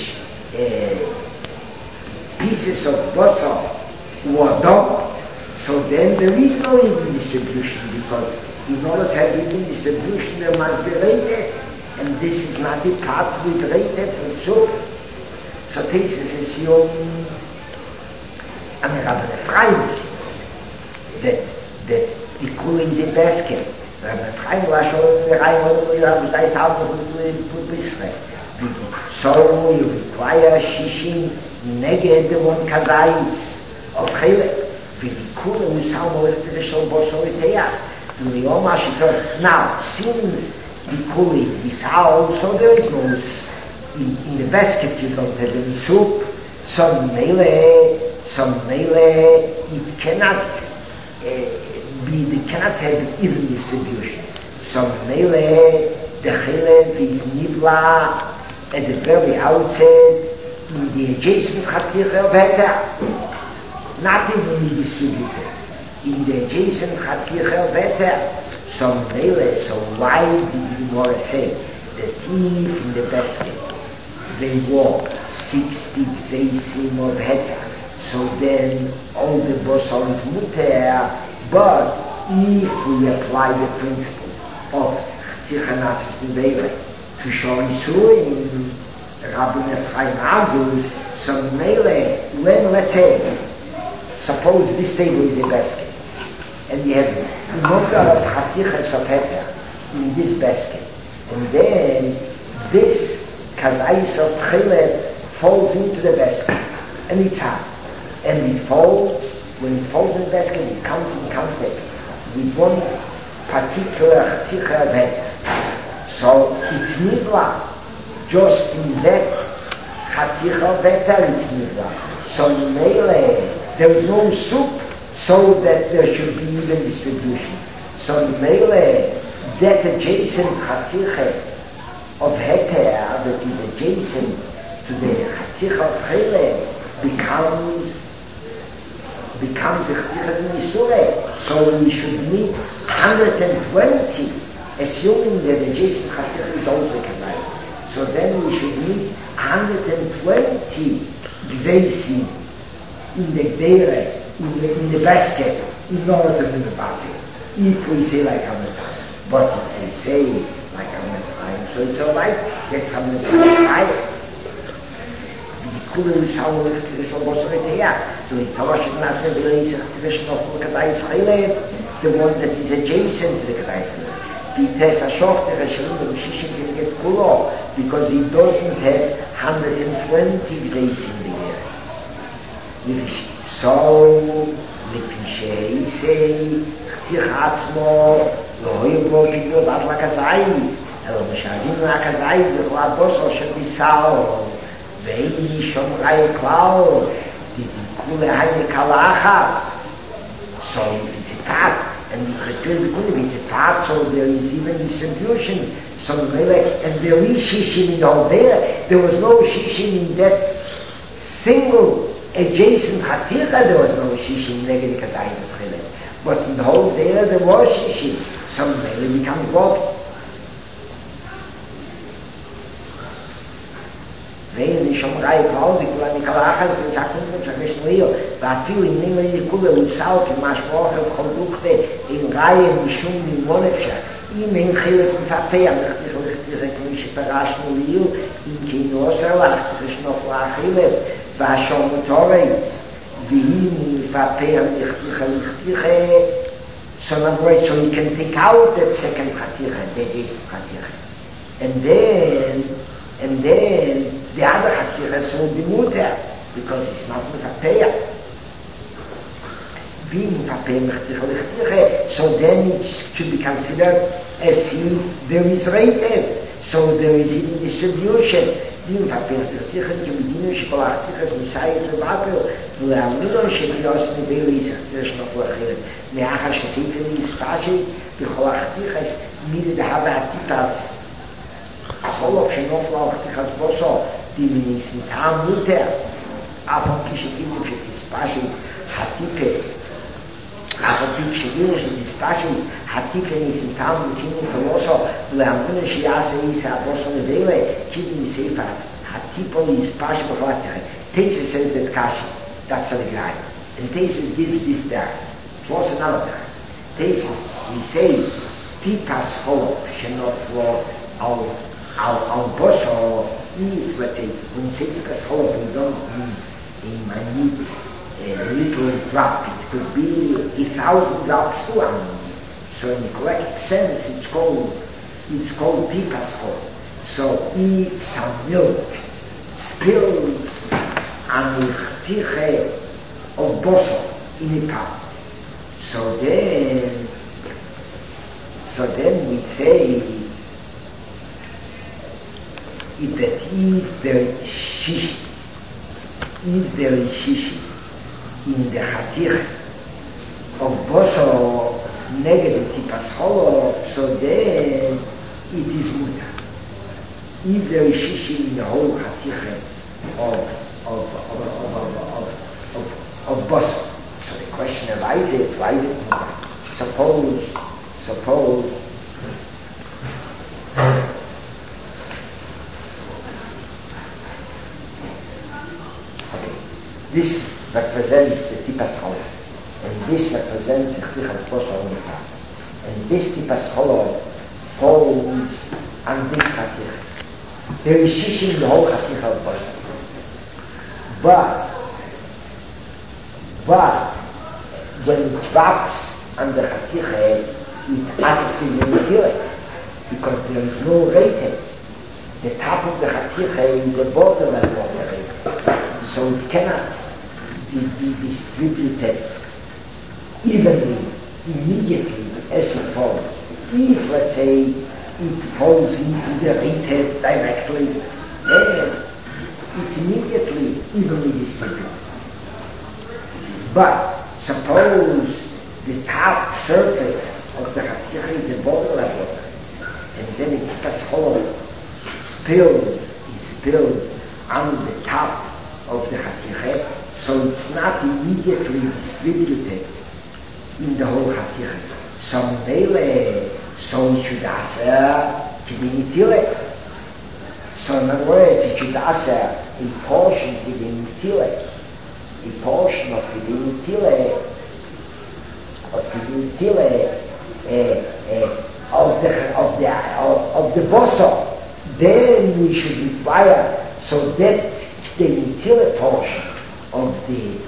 pieces of bosor were dumped, so then there is no even distribution, because in order to have even distribution there must be reitev, and this is not a pot with reitev and soup. So Taisus assumed, and Rabbi Ephraim that the kula is a basket. Rabbi Ephraim was showing the Rabbi Israel. So you require shishim neged the one kazayis of chilek. V'likula usam oleftirishal bosoritea. Now, since the kula is out, so there is no in the basket you don't have any soup. Some mele, it cannot cannot have even distribution. Some mele, the chilek is nibla at the very outset in the adjacent chaticha of heter, not even distributed. In the adjacent chaticha of heter, some mele. So why did the Gemara say that if in the basket they walk 60 zaysim of heter, so then all the bosor is muter? But if we apply the principle of chaticha nevela to show Yisurim, Rabbi Ephraim argues, some mele, when, let's say, suppose this table is a basket, and you have a number of chatichas of heter in this basket, and then this kazayis of chilek falls into the basket, and it's hot, and it falls, when it falls in the basket, it comes in contact with one particular chaticha of heter. So it's nivla, just in that chaticha better it's nivla. So mele, there is no soup, so that there should be even distribution. So mele, that adjacent chaticha of heter that is adjacent to the chaticha of chilek becomes a chaticha in Yisrael. So we should need 120. Assuming that adjacent chaticha is also kazayis. So then we should need 120 gzeisim in the dere, in the basket, in order to do the party. If we say like 100 times. But if we say like 100 times, so it's alright, that's 100 times higher. The kula is how we live to the Shalbosareteya. So in Torah should not say the tradition of Kazayis Chilek, the one that is adjacent to the Kazayis Chilek. Because he doesn't have 120 days in the year. So, לפי חתיך עצמו, לא יבוא כאילו בת לקזאיז, אלא משאבים לקזאיז לכלל בוסו שביסאו, ואין לי שומרי כלל, תדיקו להי קלחס. So, it's a part. And if it's a part, so there is even distribution. So and there is shishim in all there. There was no shishim in that single adjacent chaticha. There was no shishim negative kazayis of chilek. But in the whole there was shishim. So it becomes blocked. ואין שומרי כלל וכולם מקלה אחת וצחקות וצחקש נויר ואפילו אם נמר יקולה וצאו כמשמעו אחר בכל דוקטה אין ראיה משום לימון אפשר אם אין חילק מפתח לכתיך כמי שפרשנו ליר אם כאילו עושר לכתיך שנוף לאחילת והשום מטורי והיא מפתח לכתיך so in other words, so you can take out that second chaticha, that is chaticha. And then the other chatichas will be muter, because it's not mutapeya. So then it should be considered as if there is reitev. So there is even distribution. Even Papirtichen, Jumidino, Shkolatichas, Messiahs, Rabapil, Lamidon, Shekios, Nebelis, there's no Flachir, Neacha, Shasifin, Spashi, Bicholachtichas, Mide Havatitas, Holok, Shenoflachtichas, Boso, Diminis, Tam, Mutter, Apon Kishikim, Spashi, Hatipe, Apon Kishikim, Spashi, Hatipe, Nisintam, Mutini, Colosso, Lamuna, Shiasa, Isa, Boso, Nebele, Kidney Sefer, Hatipoli, Spashi, Bicholachtichas. Teacher says that Kashi, that's the guy. And Teacher gives this there. Plus another time. Teacher, we say, Tipas Holop, Shenot Lo, Al Boso, if, let's say, when we say Tipas Holop, we don't mean a minute, little drop. It could be 1,000 drops too. So in the correct sense, it's called Tipas Holop. So if some milk spills on the tiche of boso in a pot, so then we say that if there is shishi in the hatiche of boso negative tipas holo, so then it is muta. If there is shishi in the whole hatiche of boso, so the question arises, why is it muta? Suppose this represents the tipas holo, and this represents the tipas boso on the top, and this tipas holo falls on this hatiche. There is shishi in the whole hatiche of boso, but when it drops on the hatiche, it passes through the material, because there is no rating. The top of the hatiche is above the level of the rating, so it cannot be distributed evenly, immediately, as it falls. If, let's say, it falls into the rating directly, then it's immediately evenly distributed. But suppose the top surface of the hatiche is above the level, and then it gets hollow, spilled on the top of the hatiche, so it's not immediately distributed in the whole hatiche. So mele, so it should aser kibinitile. So in other words, it should aser a portion kibinitile, a portion of kibinitile, of the boso. Then we should require so that the kibinitile portion of the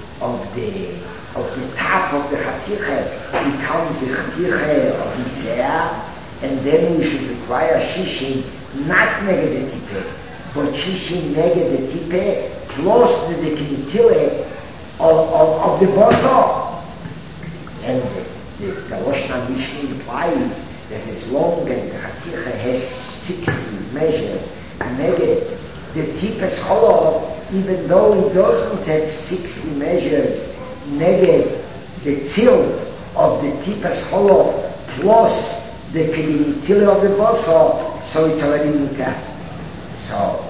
top of the hatiche becomes the hatiche of Isaiah, and then we should require shishi not negative, but shishi negative plus the kibinitile of the boso. And the Lashon Mishnah implies that as long as the hatiche has 60 measures negative, the tipas holo, even though it doesn't have 60 measures negative, the till of the tipas holo plus the kibinitile of the boso, so it's already mutar. So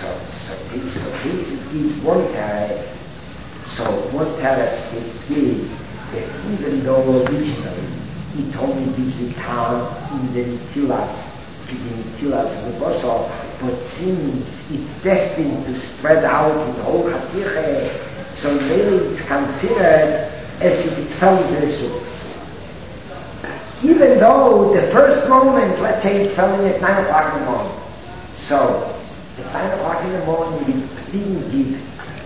this gives one teretz. So one teretz gives that even though originally it only gives a town in the nitilas of the boso, but since it's destined to spread out in the whole hatiche, so really it's considered as if it fell into the soup. Even though the first moment, let's say it fell in at 9 o'clock in the morning. So, at 9 o'clock in the morning, it didn't give,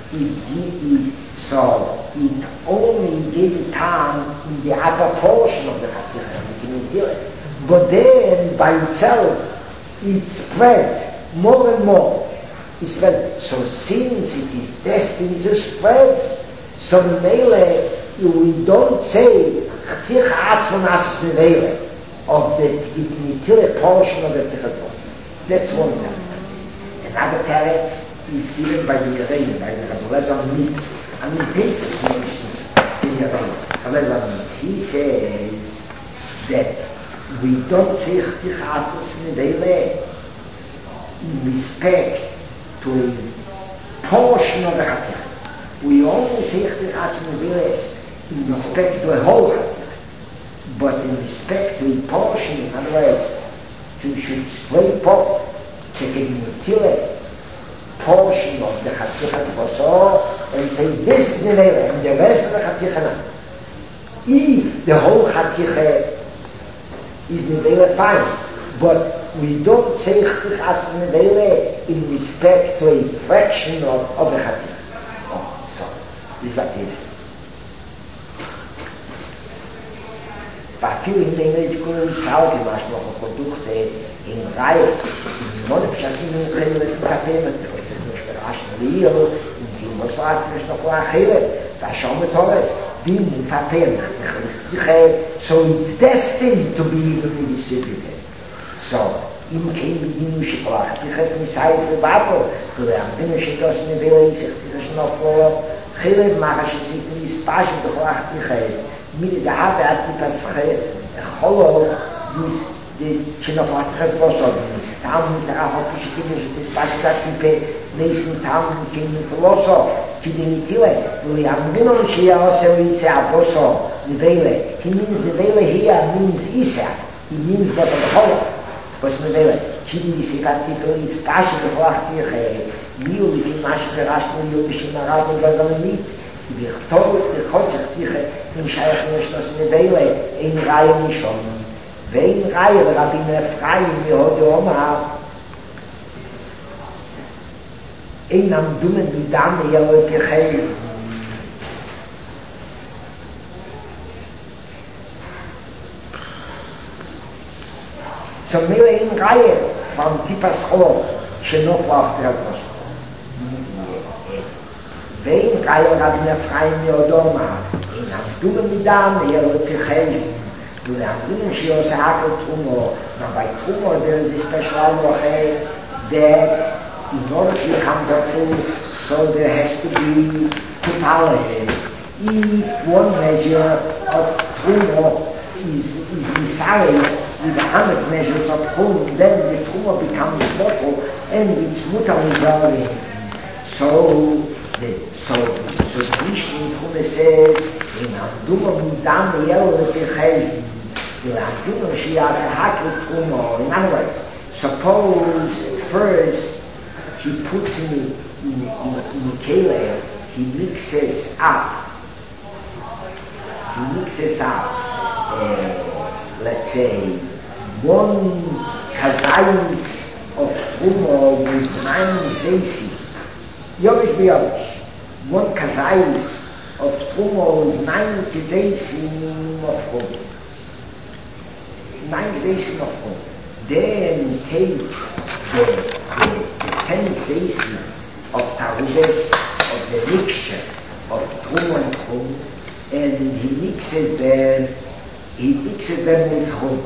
so it only gave time in the upper portion of the hatiche, but then by itself, it spread more and more. It spread. So since it is destined to spread, so we don't say of the portion of the tichot. That's one thing. Another teretz is given by the Yerein, by the Rabbi Mitz, and he takes his mentions in Yerein. Rabbi Mitz, he says that we don't say Chtichatus Nedele in respect to a portion of the Chatich. We only say Chtichatus Nedele in respect to a whole Chatich. But in respect to a portion, in other words, you should split up, take a Mutile portion of the Chatichas Basar and say this is the Nedele and the rest of the Chatichana. If the whole Chaticha is Nedele, fine, but we don't say Chtichas Nedele in respect to a fraction of the Chatich. Oh, so, this is what it is. But in the English Kurim Salki was noch ein Produkt in Reihe, in Monopschatten in Reihe, in Kapema, das ist nicht überraschend, Leo, in die Mossad ist noch ein Chile, das schon mit Torres, die in Kapema, so it's destined to be evenly distributed. So, im Kemi Sprach, die hat mich Zeit für Babel, du lernst, wenn ich das nicht will, ich das noch vor, Chile, mache ich es nicht, wie es passt, doch auch die Chile. Mir ist der Habe hat die Pasche, Cholo, die Chinofachre Bosso, Tam mit der Afofische Kinder, das Pasche Tipe, nächsten Tam gegen die Flosso, für die Nitile, wo die Ambinnon hier aus der Wiese Bosso, die Weile. He means the Weile here means Isa, he means was on the Cholo, was the Weile. Chidi die Sikatipe ist Pasche, die Flachtiche, Mio, die Masche, der Raschen, die Jubische Marab und was er mit. Wir toll der Konzertiche in Scheich nicht das Nedele in Reihe nicht schon. Wen Reihe Rabbiner frei mir heute Oma in am dummen die Dame ja geheim. So mir in Reihe von Tipas Chor שנוף לאחר פשוט. ואין קייל רבי נפחיים מאודומה, אין עבדו במידה מהירות כחלק. Du learn she also had a tumor. Now by tumor there is a special way that in order to come to food, so there has to be totality. If one measure of tumor is decided with 100 measures of tumor, then the tumor becomes mortal and it's mutually. So the Mishnah Tumor says, in Abdullah Mudam Yellow Kechel, in other words, suppose first he puts in kele, he mixes up, let's say, 1 kazayis of truma with 9 zeisi. Yovish b'yovish. 1 kazayis of truma with 9 zeisi of truma. 9 zeisi of truma. Then takes the 10 zeisi of tarubes, of the mixture of truma and truma, and he mixes them with chum.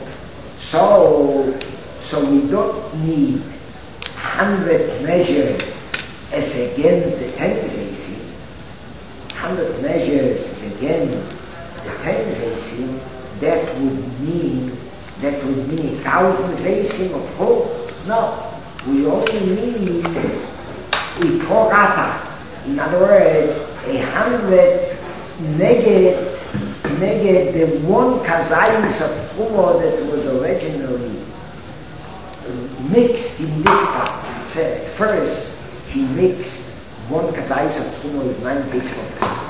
So we don't need 100 measures as against the 10 zeisi. 100 measures as against the 10 zeisi. That would mean 1,000 zeisi of chum. No, we only need a prorata. In other words, 100 negate the 1 kazayis of truma that was originally mixed in this part. First, he mixed 1 kazayis of truma with 9 zeis of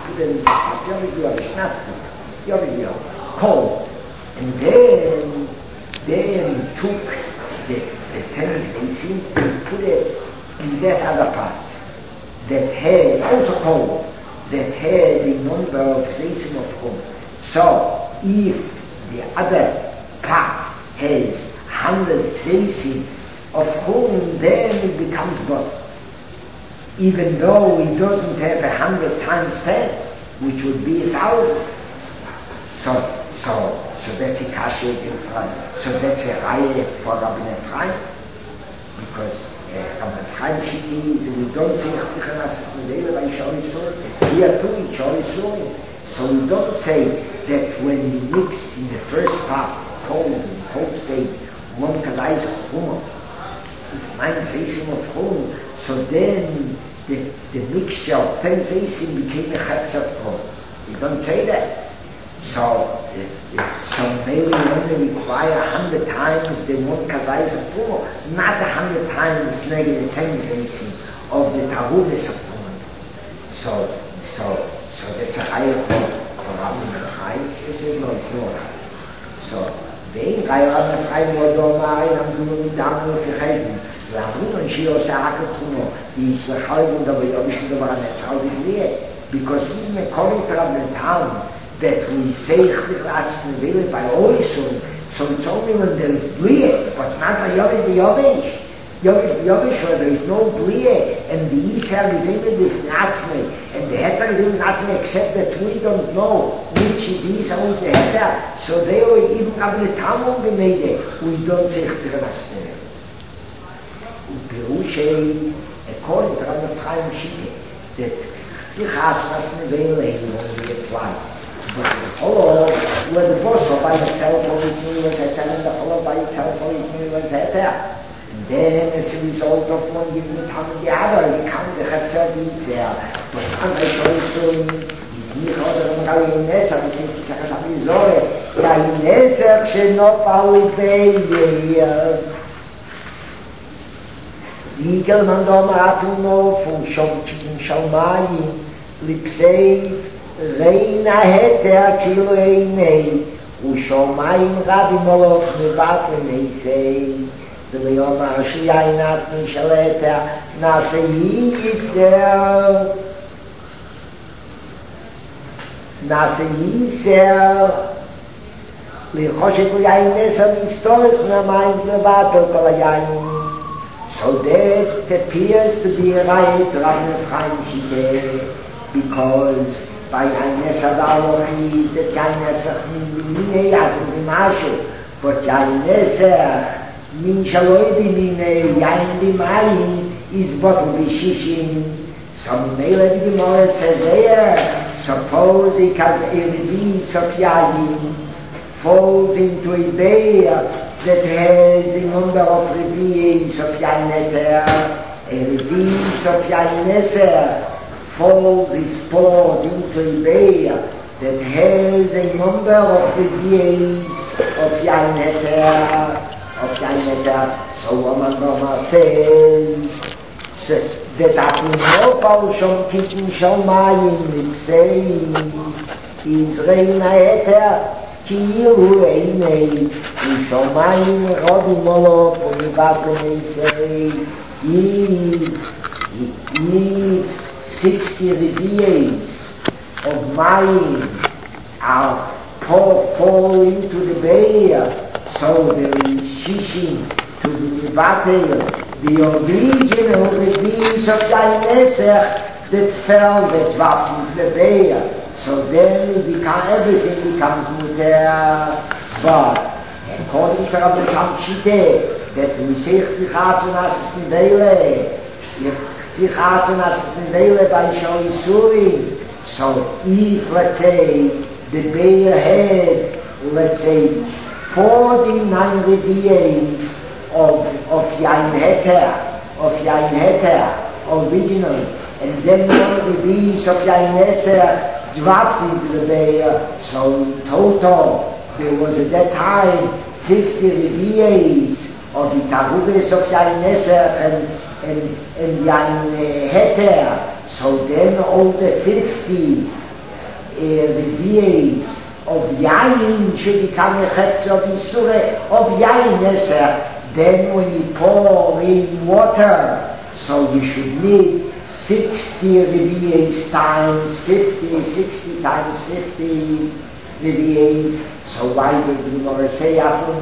truma. Cold. And then took the 10 zeis and put it in that other part that had, also cold, that had the number of zeisim of chum. So, if the other part has 100 zeisim of chum, then it becomes butter. Even though it doesn't have 100 times 10, which would be 1,000. So that's a kasha against Rabbi. So that's a raya for Rabbi Ephraim. because Chaim Shittis, we don't say Chtichanas Medela by Shori Suri. Here too, in Shori Suri. So we don't say that when we mix in the first part, cold state, one Kazais of Chumah, mine Zeisim of Chumah, so then the mixture of 10 Zeisim became a Chetz of Chumah. We don't say that. So maybe we only require 100 times the one Kazais of Chumah, not 100 times negative 10 Zeisim of the Tahuvis of Chumah. So that's a higher point for Rabbi Nachai. This is not small. So, ואין חי רב נחי מודו מאי נמדו מדמנו כחייבים ואמרו אנשי עושה הכתחונו ויצלחו לדבר בשביל דבר הנסחו בגליה because even according to Rabbi Natan that we say Chtichlas Medela by Oisun so it's only when there is Blia but not by Yovish where there is no Blia and the Yisrael is even with Natsme and the Heter is even Natsme except that we don't know which it is and which the Heter so they were even Rabbi Natan won't be made it we don't say Chtichlas Medela Upirushay according to Rabbi Chaim Shittis that Chtichlas Medela he won't be applied but the follow where the boss by itself or it means and the follow by itself or it means and then as a result of one giving the time the other he comes to have said but I'm showing he's nicht oder in Nesser ich denke ich sage das wie Sorge ja in Nesser noch alle Beine Igel man da Matuno von Shalmai Lipsei Reina Heter Kileinei Ushalmai Rabbi Moloch Nevat Neisei ויאמר שיינat משלטה נעשה ייסר לרחושת ליין נסר היסטורית נמיים לבטל כל היין so that it appears to be right Rabbi Chaim Shittis because by ein Nesser Dalochi that ein Nesser Mine Yasin Bimashu but ein Nesser Min shaloi bimine yain bimayin is bottle bishishim. Some mele b'gemara says there. Suppose it has a revis of yain falls into a bear that has a number of revis of yain eter. A revis of yain eter falls is poured into a bear that has a number of revis of yain eter. So woman Rama says that Apunopal Shom Kittin Shalmayim Lipsei is Reina Eter Kilu Einei Shalmayim Rodi Molop Univatum Say 60 reviers of mine are fall into the bear so there is shishim to the Nivatel, the original redeems of Yainesach that fell, that dropped into the bear. So then everything becomes muter. But according to Rabbi Chaim Shittis, that we say Chtichlas Medela, if Chtichlas Medela by Shori Suri, so if let's say the bear had, let's say 49 reviers of Yain Heter, original, and then one reviers of Yain Eser dropped into the bear. So in total, there was at that time 50 reviers of the Tahuvis of Yain Eser and Yain Heter. So then all the 50 reviers of Yain should become a chetz of Yisure of Yain Eser. Then when you pour in water, so you should need 60 reviers times 50, 60 times 50 reviers. So why did you not say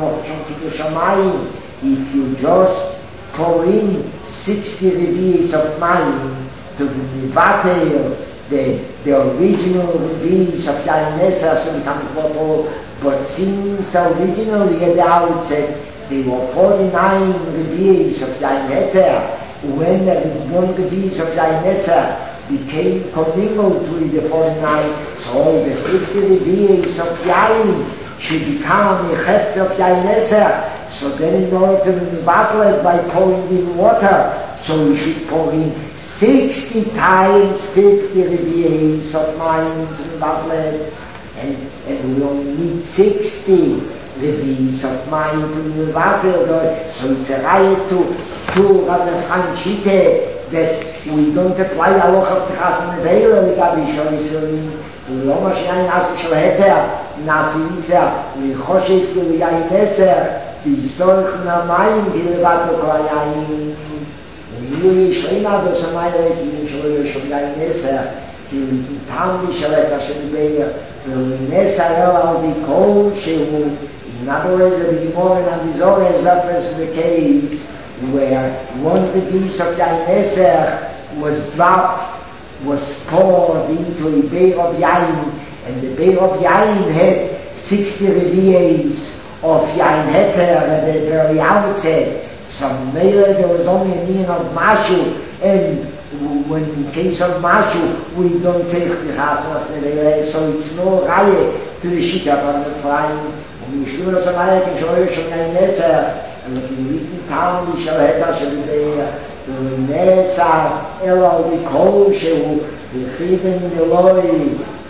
if you just pour in 60 reviers of mine to the Nivatel, the original reviers of Yain Eser should become bottle, but since originally at the outset They were 49 Revi'is of Yain Heter. When the one Revi'is of Yain Neser became commingled with the 49, so the 50 Revi'is of Yain should become a Chet of Yain Neser. So then in order to battle it by pouring in water, so we should pour in 60 times 50 Revi'is of wine into the battle, and we only need 60 Revi'is of wine to the battle. So it's a right to Rabbi Chaim Shite that we don't apply halacha of Tchas Nevela לגבי שויסרים, ולא מה שיין נעשה של היתר, נעשה איסר, וחושק ליין נסר, ויסתורך מהמים כלבד לכל היין. ויהיו ישרינה בשמיים רגילים שלא יושב יין נסר, כי טעם משלט אשר דיבר, ונסר על כל שהוא. In other words, the Gemara and the Zohar is reference to the caves where one Revi'is of Yain Neser was dropped, was poured into a Beir of Yain, and the Beir of Yain had 60 Revi'is of Yain Heter at the very outset. So maybe there was only a meaning of Mashu, and when in case of Mashu, we don't say Chtichas Nevela, so it's no Raya to the Shita from the Flying. וישלו לו שמיים כשאוהב שמיים נסר, ומתמידים טעם לשלט אשר דבר, ונסר אלו בכל שהוא, וחיבן אלוהי,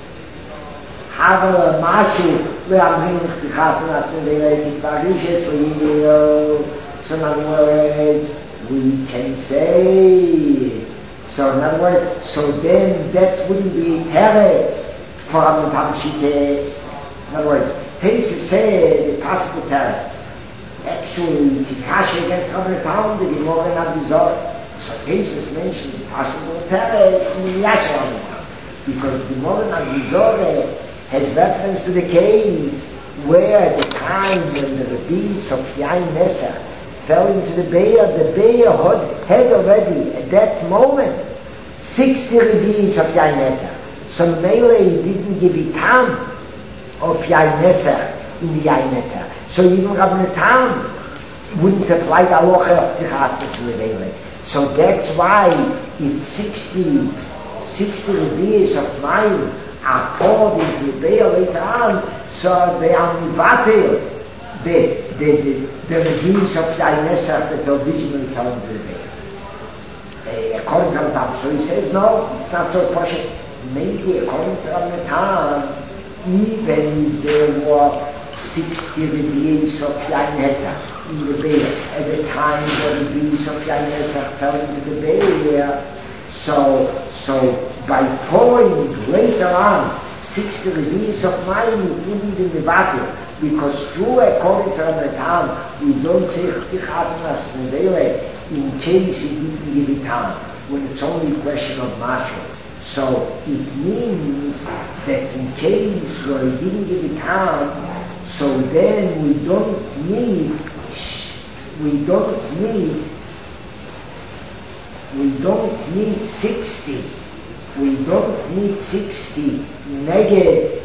אבל משהו, ואמרים לכתיחת ונצמדה, כי פריש אצלי, so in other words, we can say, so in other words, so then that wouldn't be teretz for Amitam Shite. In other words, Tesis said the possible teretz. Actually, it's a kasha against Rabbi Tam, the Gemara and Abdizor. So Tesis mentioned the possible teretz in the Yashar, because the Gemara and Abdizor has reference to the case where at the time when the Revi'is of Yain Neser fell into the Beir had already at that moment 60 Revi'is of Yain Neser. So Mele didn't give it time of Yain Neser in the Yain Neser. So even Rabbi Tam wouldn't apply the halacha of Tchas Nevela. So that's why if 60 Revi'is of wine are poured into the Beir later on, so they are mivatel the Revi'is of Yain Neser that originally fell into the Beir. According to Rabbi Tam. So he says, no, it's not so partial. Maybe according to Rabbi Tam, even there were 60 Revi'is of Yain Heter in the Beir at the time the Revi'is of Yain Neser fell into the Beir. So by pouring later on 60 Revi'is of wine, it wouldn't be the battle, because true according to Rabbi Tam, we don't say Chtichas Nevela in case he didn't give it time, when it's only a question of Mashu. So it means that in case where he didn't give it time, so then we don't need 60. We don't need 60 negate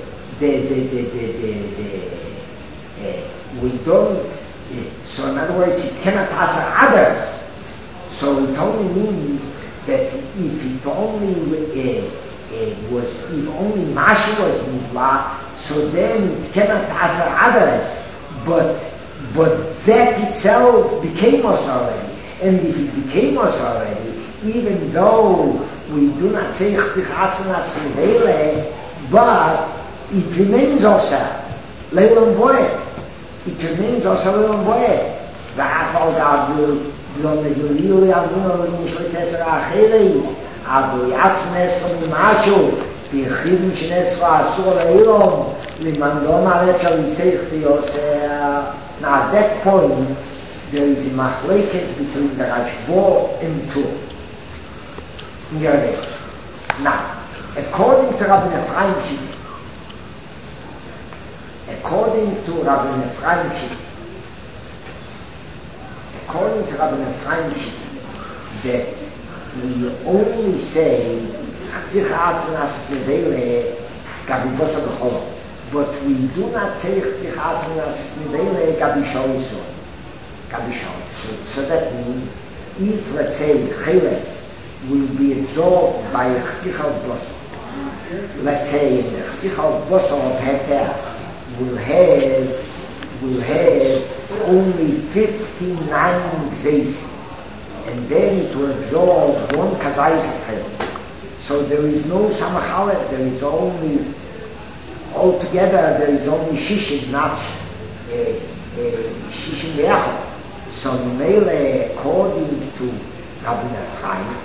we don't. So in other words, it cannot answer others. So it only means that if it only was, if only Mashu was Nivla, so then it cannot answer others. But that itself became us already. And if it became us already, even though we do not say Chtichas Nevela, but it remains also Leilam Boeh. It remains also Leilam Boeh. V'afal Gavul לא מגוליו יאמרו למשל כסר האחריס, אבל יעצמס למשהו, ביחידים שנסו אסור לאילום, למען לא מערכת של יסייך ויוסר. Now at that point, there is a machlekes between the Rashbo and Tur. Now, according to Rabbi Ephraim Shittim, that we only say Chtichas Nevela Gabi Bosa B'Cholo, but we do not say Chtichas Nevela Gabi Shoiso. Kabishon. So that means, if, let's say, Chilek will be absorbed by a Chticha of Bosor, let's say, the Chticha of Bosor of Heter will have only 59 Zaysim, and then it will absorb one Kazayis of Chilek. So there is no Samachalet, there is only, altogether there is only Shishin, not Shishin Yechot. So Mele, according to Rabbi Chaim,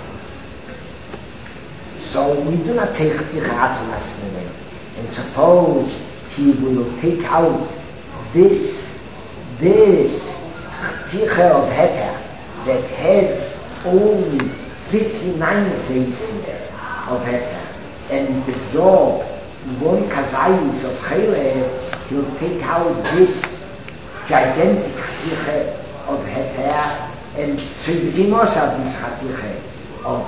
so we do not take Chticha, and suppose he will take out this Chticha of Heter that had only 59 Zaysim of Heter, and it absorbed one Kazayis of Chilek, he'll take out this gigantic Chticha of Heter, and so you begin also this Chticha of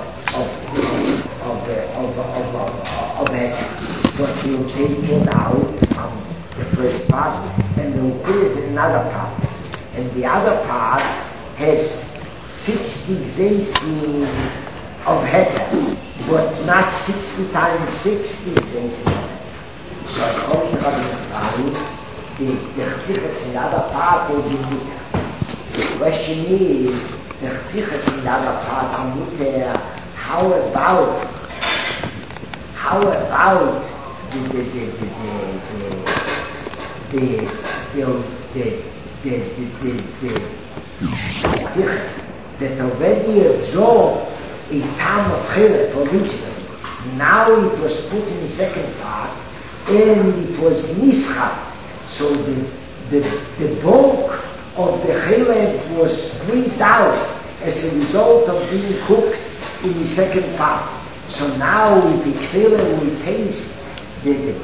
Heter, but he'll take it out from the first part, and he'll put it in another part, and the other part has 60 Zaysim of Heter, but not 60 times 60 Zaysim. So according to Rabbi the Chtichas in the other part will be mutter. The question is, the Chtichas in the other part are mutter, how about that already absorbed a time of Chilek originally. Now it was put in the second part, and it was Nischat. So the bulk of the Chilek was squeezed out as a result of being cooked in the second part. So now the Chilek will taste the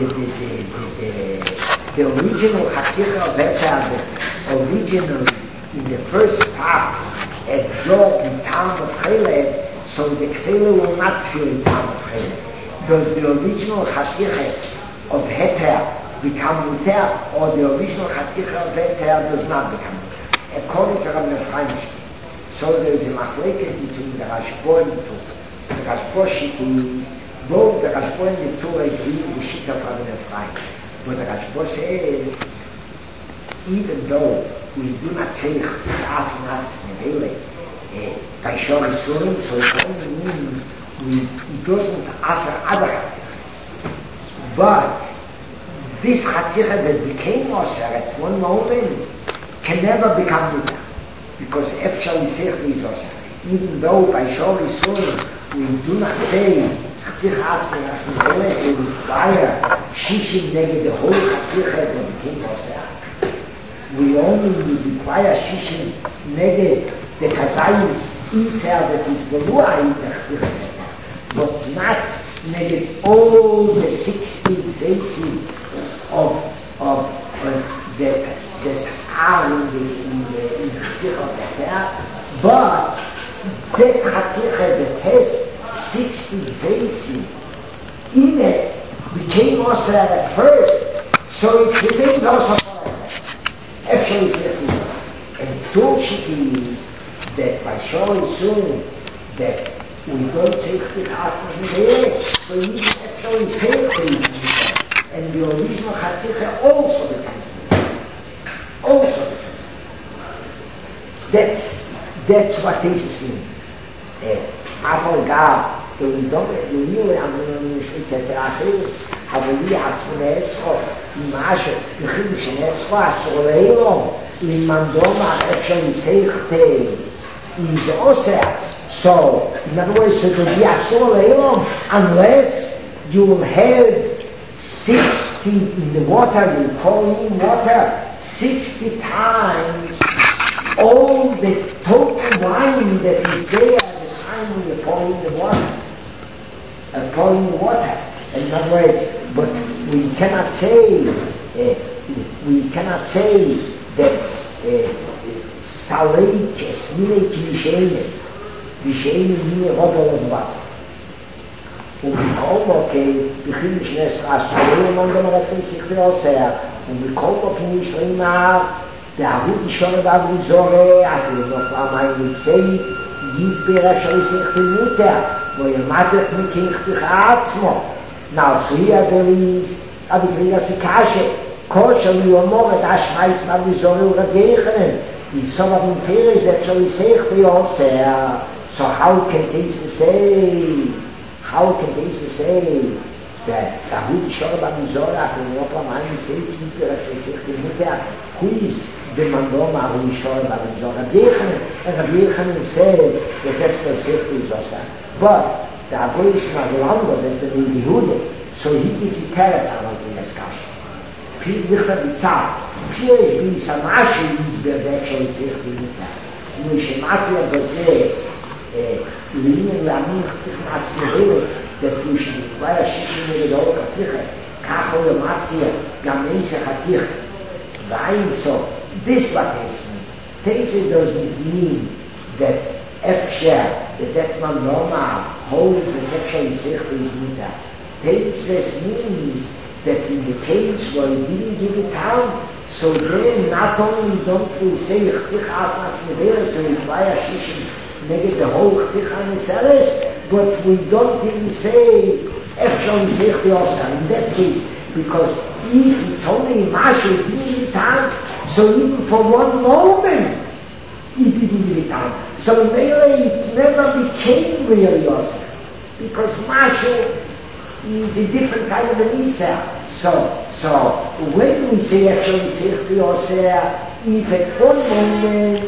original Chaticha of Heter, the original in the first part absorbed the time of Chilek, so the Chilek will not feel the time of Chilek. Does the original Chaticha of Heter become muter, or the original Chaticha of Heter does not become muter? According to Rabbi Chaim, so there is a machlekes between the Rashbo and the Tur. The Rashbo is both the Rashbo and the Tur agree with the Shita of Rabbi Chaim. But the Rashbo says, even though we do not say Chaticha Nevele by Shor Yisurim, so it only means it doesn't answer other Chatichas. But this Chaticha that became Osir at one moment can never become muter, because Efshal Yisech is Osir. Even though by Shor Yisurim we do not say Chaticha Nevele, we require Shishin neged the whole Chaticha that became Osir. We only require Shishin neged the Kazayis inside that is Belua in the Chaticha, but not neged all the 60 Zaysim that are in the Chaticha of Heter, but that Chaticha that has 60 Zaysim in it became also at first, so it remains also forever. Actually, and Tulshik is that by Shor Yisurim that we don't say Chaticha, so you actually say Chaticha, and the original Chaticha also becomes also. That's what Tesis means. After God, we don't really אבל לי עצמי אצחו, משהו, תחיל שנצחו, אסורי לו, למנדומה, אפשר לסייכתי, is also. So, in other words, it will be asur unless you will have 60 in the water, you pour in water 60 times all the total wine that is there at the time when you pour in the water. Pour in the water. In other words, but we cannot say that Saleik Esminek Vishenim Mie Rodol of Water. Und wir kommen, okay, wir können nicht mehr Saleik und dann haben wir sich ausher. Und wir kommen, okay, nicht immer והעבוד נשאר בעבוד זורה, אבל לא פעם אין יוצא, יסבר אפשר לסך תלמותר, וילמדך מכיחתך עצמו. נעשוי הגריס, aber ich weiß, Kasche, Koscher, wie Morgen, da schmeißt man die Sonne oder Gegenden. Die Sonne am Imperium ist schon gesagt, wie Osser. So how can this say? How can this say? Da Hut schon beim Sonne, aber noch einmal ein Zeit, wie sich die Mutter, who is the Mandoma, who is schon beim Sonne? Gegenden says, the best of safety is Osser. But, the abolition of Lando, that's the Yehuda, so he gives the terrace out in the discussion. Lichter die Zeit. Hier ist wie Samashi, ist der Wechsel sich die Mutter. Nur ich mache ja das Linien Lamich sich Masnehele, der Fuschen, weil Schicken mit der Oka Tiche, Kachol und Matia, Gameise Hatich. Wein so, this what takes me. Takes it doesn't mean that Efsher, that man normal, holy the Wechsel sich die Mutter. Takes this means that in the case where he didn't give it out, so then not only don't we say Chtich Atmas Neveret, so we buy a Shishim, make the whole Chtich Anisares, but we don't even say Efshon Sech Diosa in that case, because if it's only Mashu, he didn't give it out, so even for one moment, he didn't give it out. So really it never became really Yosef, because Mashu is a different kind of an Isa. So when we say actually Sechti Oseh, if at one moment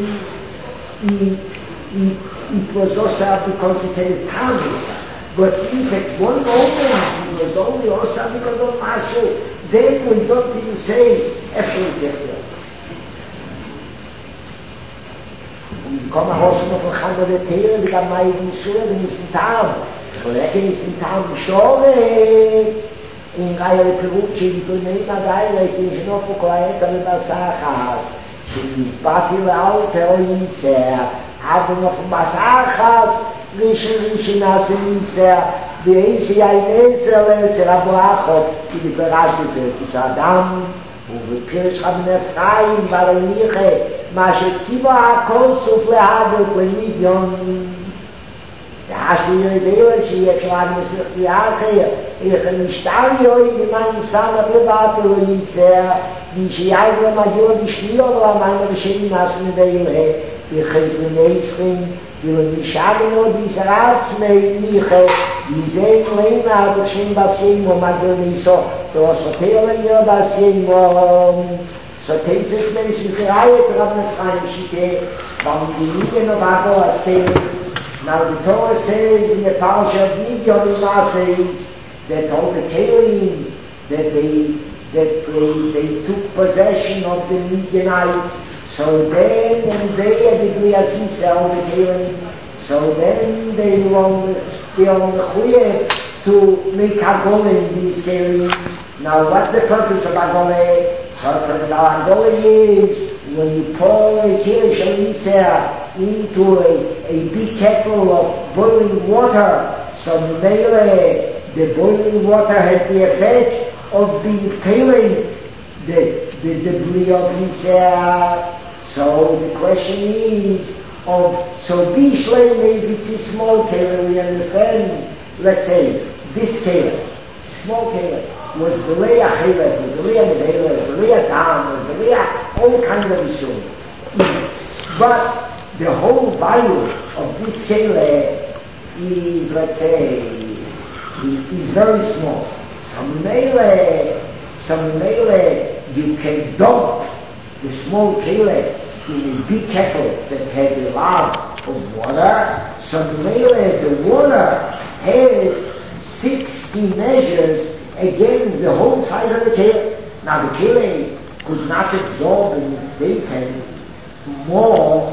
it was Oseh because it had a time Isa, but if at one moment it was only Oseh because of Mashu, then we don't even say actually Sechti Oseh. Wir kommen raus noch von Chanda der Tere, die kann man eben so, wir müssen Tarn. Lecker ist in Tarn gestorben. In Reihe Perucci, die Tunema Geile, die ich noch vor Klaeta mit Basachas. Die ist Batil Alte Oinser. Aber noch von Basachas, Rischen Nase Inser. Die Eise ja in Enzer Abrachot, die Beratung ist Adam. ובפרש רבני אפרים ברניחה מה שציבו הכל סוף להדוק למידיון והשיר ידעו שיש לה מסכתי אחר איך המשטר יוי למען סמך לבטל וייצר וישייך למגיע בשניות ולמען הרשעים נסו נדעילה יחז לנצחים ולמשאגנו בישראל עצמי ניחה ויזן לינה הדרשים בסיים ומגרניסו Soteile mir das Jemo. So takes this mention the ayat of the Franshike, from the Indian of Abba state. Now the Torah says in the Parsha of Midian says that all the Kelim, that they took possession of the Midianites. So then and there did we assist all the Kelim. So then they were on the Chuyeh to make Hagol in these Kelim. Now, what's the purpose of Agole? So, the purpose of Agole is when you pour a Kirish Elisa into a big kettle of boiling water, so the boiling water has the effect of being peeling the debris of Elisa. So, the question is, so Bishlem, maybe it's a small killer, we understand. Let's say, this killer, small killer, was the Leah Chayla, was the Leah Nevela, was the Leah Dam, was the Leah, all kinds of issues. But the whole value of this Kele is, let's say, is very small. Some mele, you can dump the small Kele in a big kettle that has a lot of water. Some mele, the water has 60 measures against the whole size of the kele. Now the kele could not absorb in its daytime more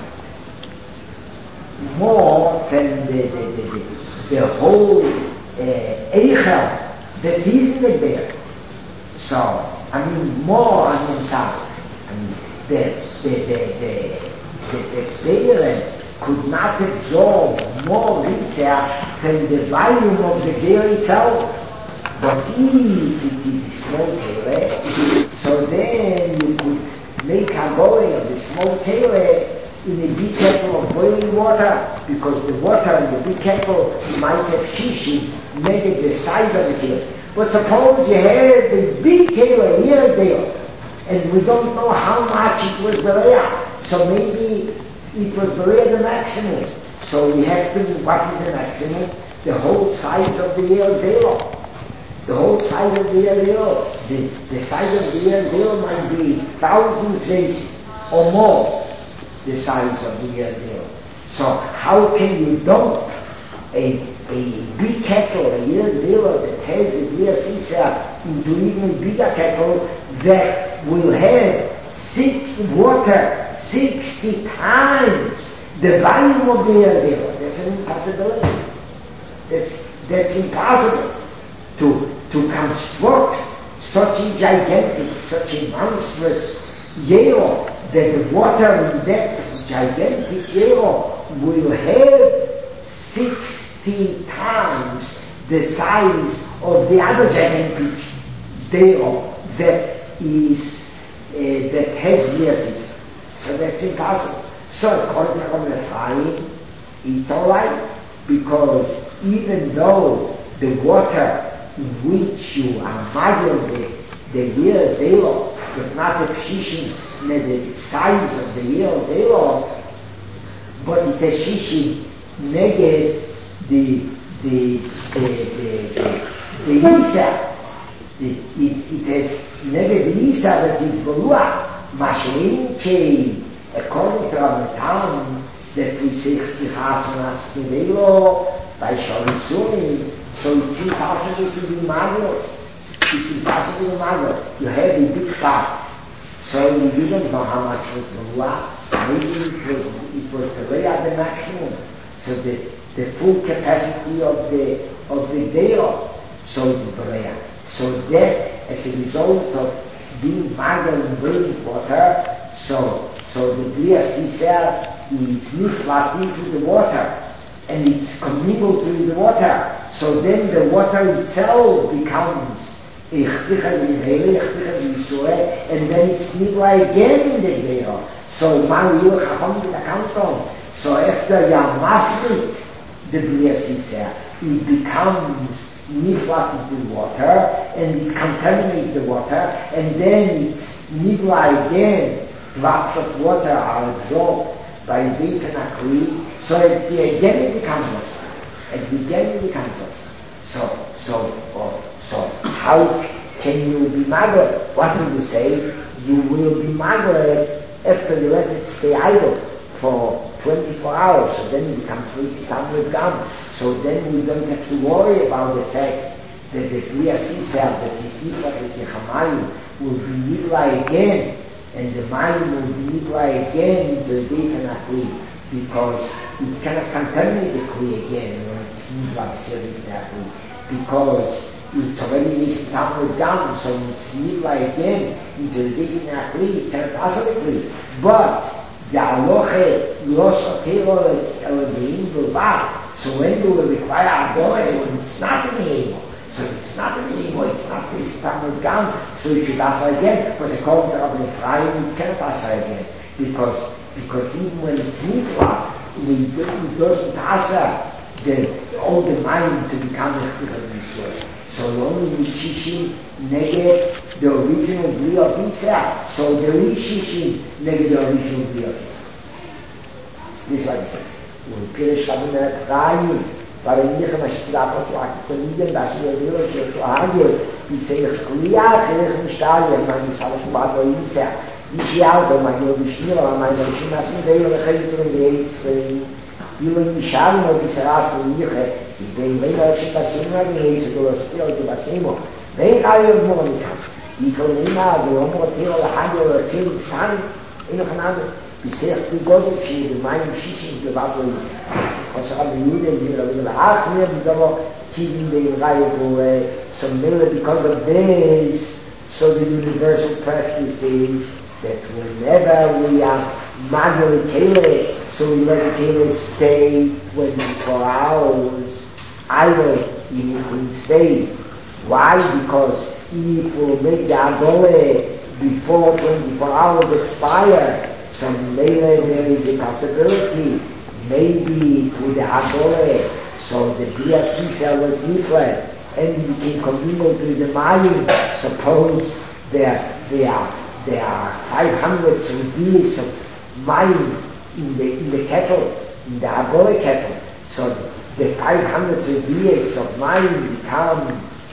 than the whole eichel that is in the bear. So, I mean, more on the inside. I mean, the bear could not absorb more research than the volume of the bear itself. But if it is a small kele, so then make a boiling of the small kettle in a big kettle of boiling water, because the water in the big kettle might have shishi, make the size of the kettle. But suppose you had the big kettle here there, and we don't know how much it was berea, so maybe it was berea the maximum. So we have to, what is the maximum? The whole size of the air deal. The whole size of the air deal. The size of the air deal might be 1,000 traces or more, the size of the air deal. So how can you dump a big kettle, a air deal that has a beer sisa into even bigger kettle that will have water 60 times the volume of the air deal? That's an impossibility. That's impossible to construct such a gigantic, such a monstrous yellow, that the water in that gigantic yellow will have 60 times the size of the other gigantic yellow that has gases. So that's impossible. So according to the fire, it's alright, because even though the water in which you are modeling the real deal is not the position, the size of the real deal, but it has shishi negate the isa. It has negate the isa that is berua. Mashin according to our town, that we say Chichasonas Nivelo by Shorisuni, so it's impossible to be magro. It's impossible to be magro. You have a big part, so you didn't know how much was Berua. Maybe it was the way at the maximum. So the full capacity of the Deo, so it's Berea. So that as a result of being magro in boiling water, so the Bria Sisa is niflat into the water, and it's commingled with the water. So then the water itself becomes and then it's nifla again in the Deo. So man will come to the canton. So after Yamafrit, the Bria Sisa, it becomes niflat into water, and it contaminates the water, and then it's nifla again. Drops of water are absorbed by deep and acrid, so at the again it becomes us. At the again it becomes us. So how can you be mager? What will you say? You will be mager after you let it stay idle for 24 hours, so then it becomes 300 grams. So then we don't have to worry about the fact that the clear sea cell that is nifla Chamayim will be nifla again, and the mind will be nifla again into the deep and acrid, because it cannot contaminate the kli again when it's nifla because it's already is down, so it's nifla again into the deep and acrid. It cannot possibly. But the aloche los otero elodim v'lbad. So when you will require a boy, when it's not in the able, so it's not in the able, it's not this tamud gam, so it should ask again. But according to Rabbi Ephraim, it cannot ask again, because even when it's nifla, it doesn't ask all the mind to become a Yisrael. So only with Shishim negate the original Bri of Isa. So there is Shishim negate the original Bri of Isa. This is what it says. Pirish Rabbi Ephraim, para Nichem HaShitrap HaShuach Tamidim, Dashi Yodiro, Shirtu Ahagir, Yisayich Kliyah, Chirich Mishtari, Yamani Salash Bado Isa, Yishiazo, Magyo Bishmira, Magyo Bishmira, Veil Rechayitz Yisrael, Yilin Misharim, Yisrael, Yiche, Yisrael, Veil Rechayitz Yisrael, Yisrael, Yisrael, Veil Rechayitz Yisrael, Yikolina, Yomor Tiro, Hagir, Tiro, Shani, Inochanadu, Bisech to God, she the mind shishim the Bible is. Because Rabbi Yehuda will ask me about keeping the Raya some miller because of this. So the universal practice is that whenever we are manually tailored, so we let the tailor stay 24 hours, either it will stay. Why? Because it will make the agole before 24 hours expire, so maybe there is a possibility, maybe to the Agore, so the BSC cell was nuclear, and became communal to the Mayim. Suppose there are 500 rupees of Mayim in the kettle, in the Agore kettle. So the 500 rupees of Mayim become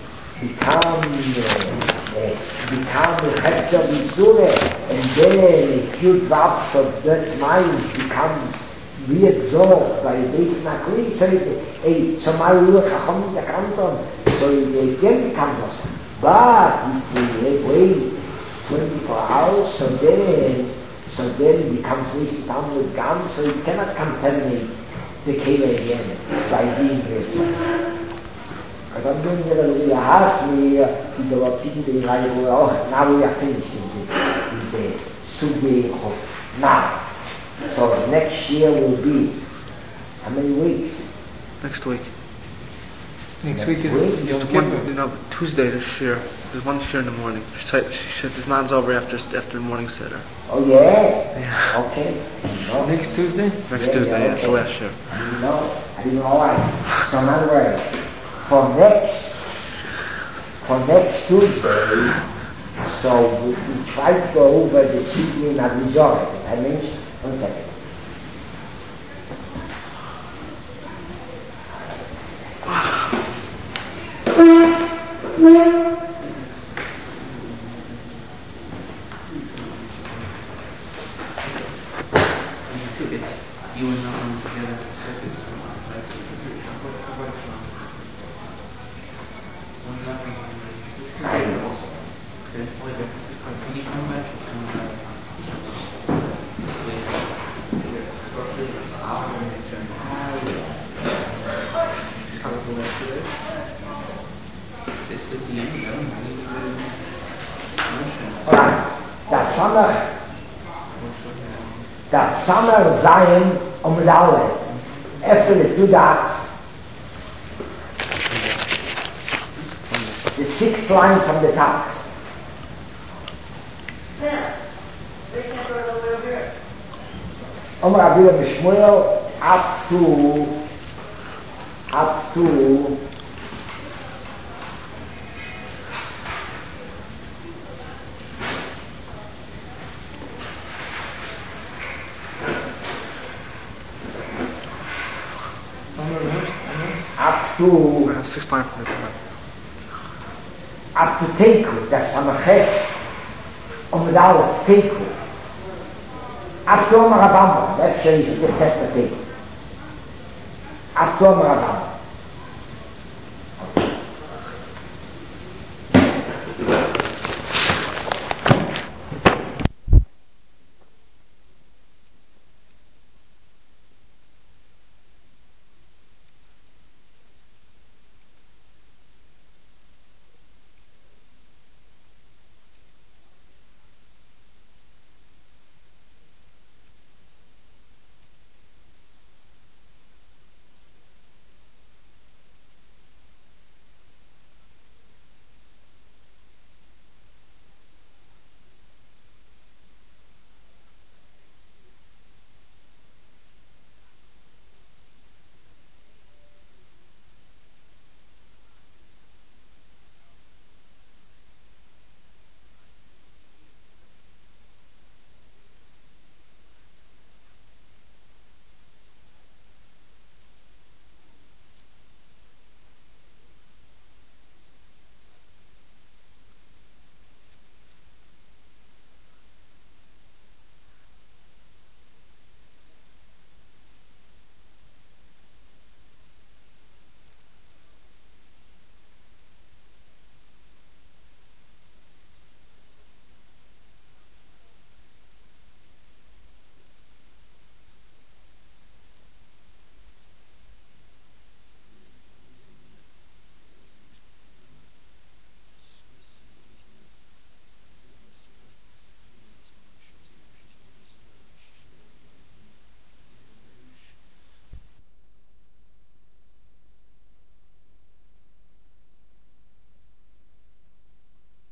Hector Visure, and then a few drops of that Mayim becomes reabsorbed by the Beit Nakli, so Mayim Chacham in the Canton, so it again becomes us. But if we wait 24 hours, so then it becomes wasted down with gum, so it cannot contaminate the Kela again by being reabsorbed. Because I'm doing it a little harsh, now we are finished in the Sugye of now. So next year will be how many weeks? Next week. Next week is Yom Kippur. Tuesday this year. There's one shir in the morning. She said this man's over after the morning sitter. Oh yeah? Okay. No. Next Tuesday? Next Tuesday, yeah, it's the last shir. I didn't know why. So in other words, for next Tuesday, so we try to go over the city in Arizona. I mentioned, 1 second. You and together at the circus. Can you come back? This is the end, that summer Zion Omidale, after the 2 dots, the 6th line from the top. Omar Abiyah Mishmuel up to Teiku, that's Hamaches Omidala Teiku. Up to Omar Abamba, that's the Tzetta Teiku. Up to Omar Abamba.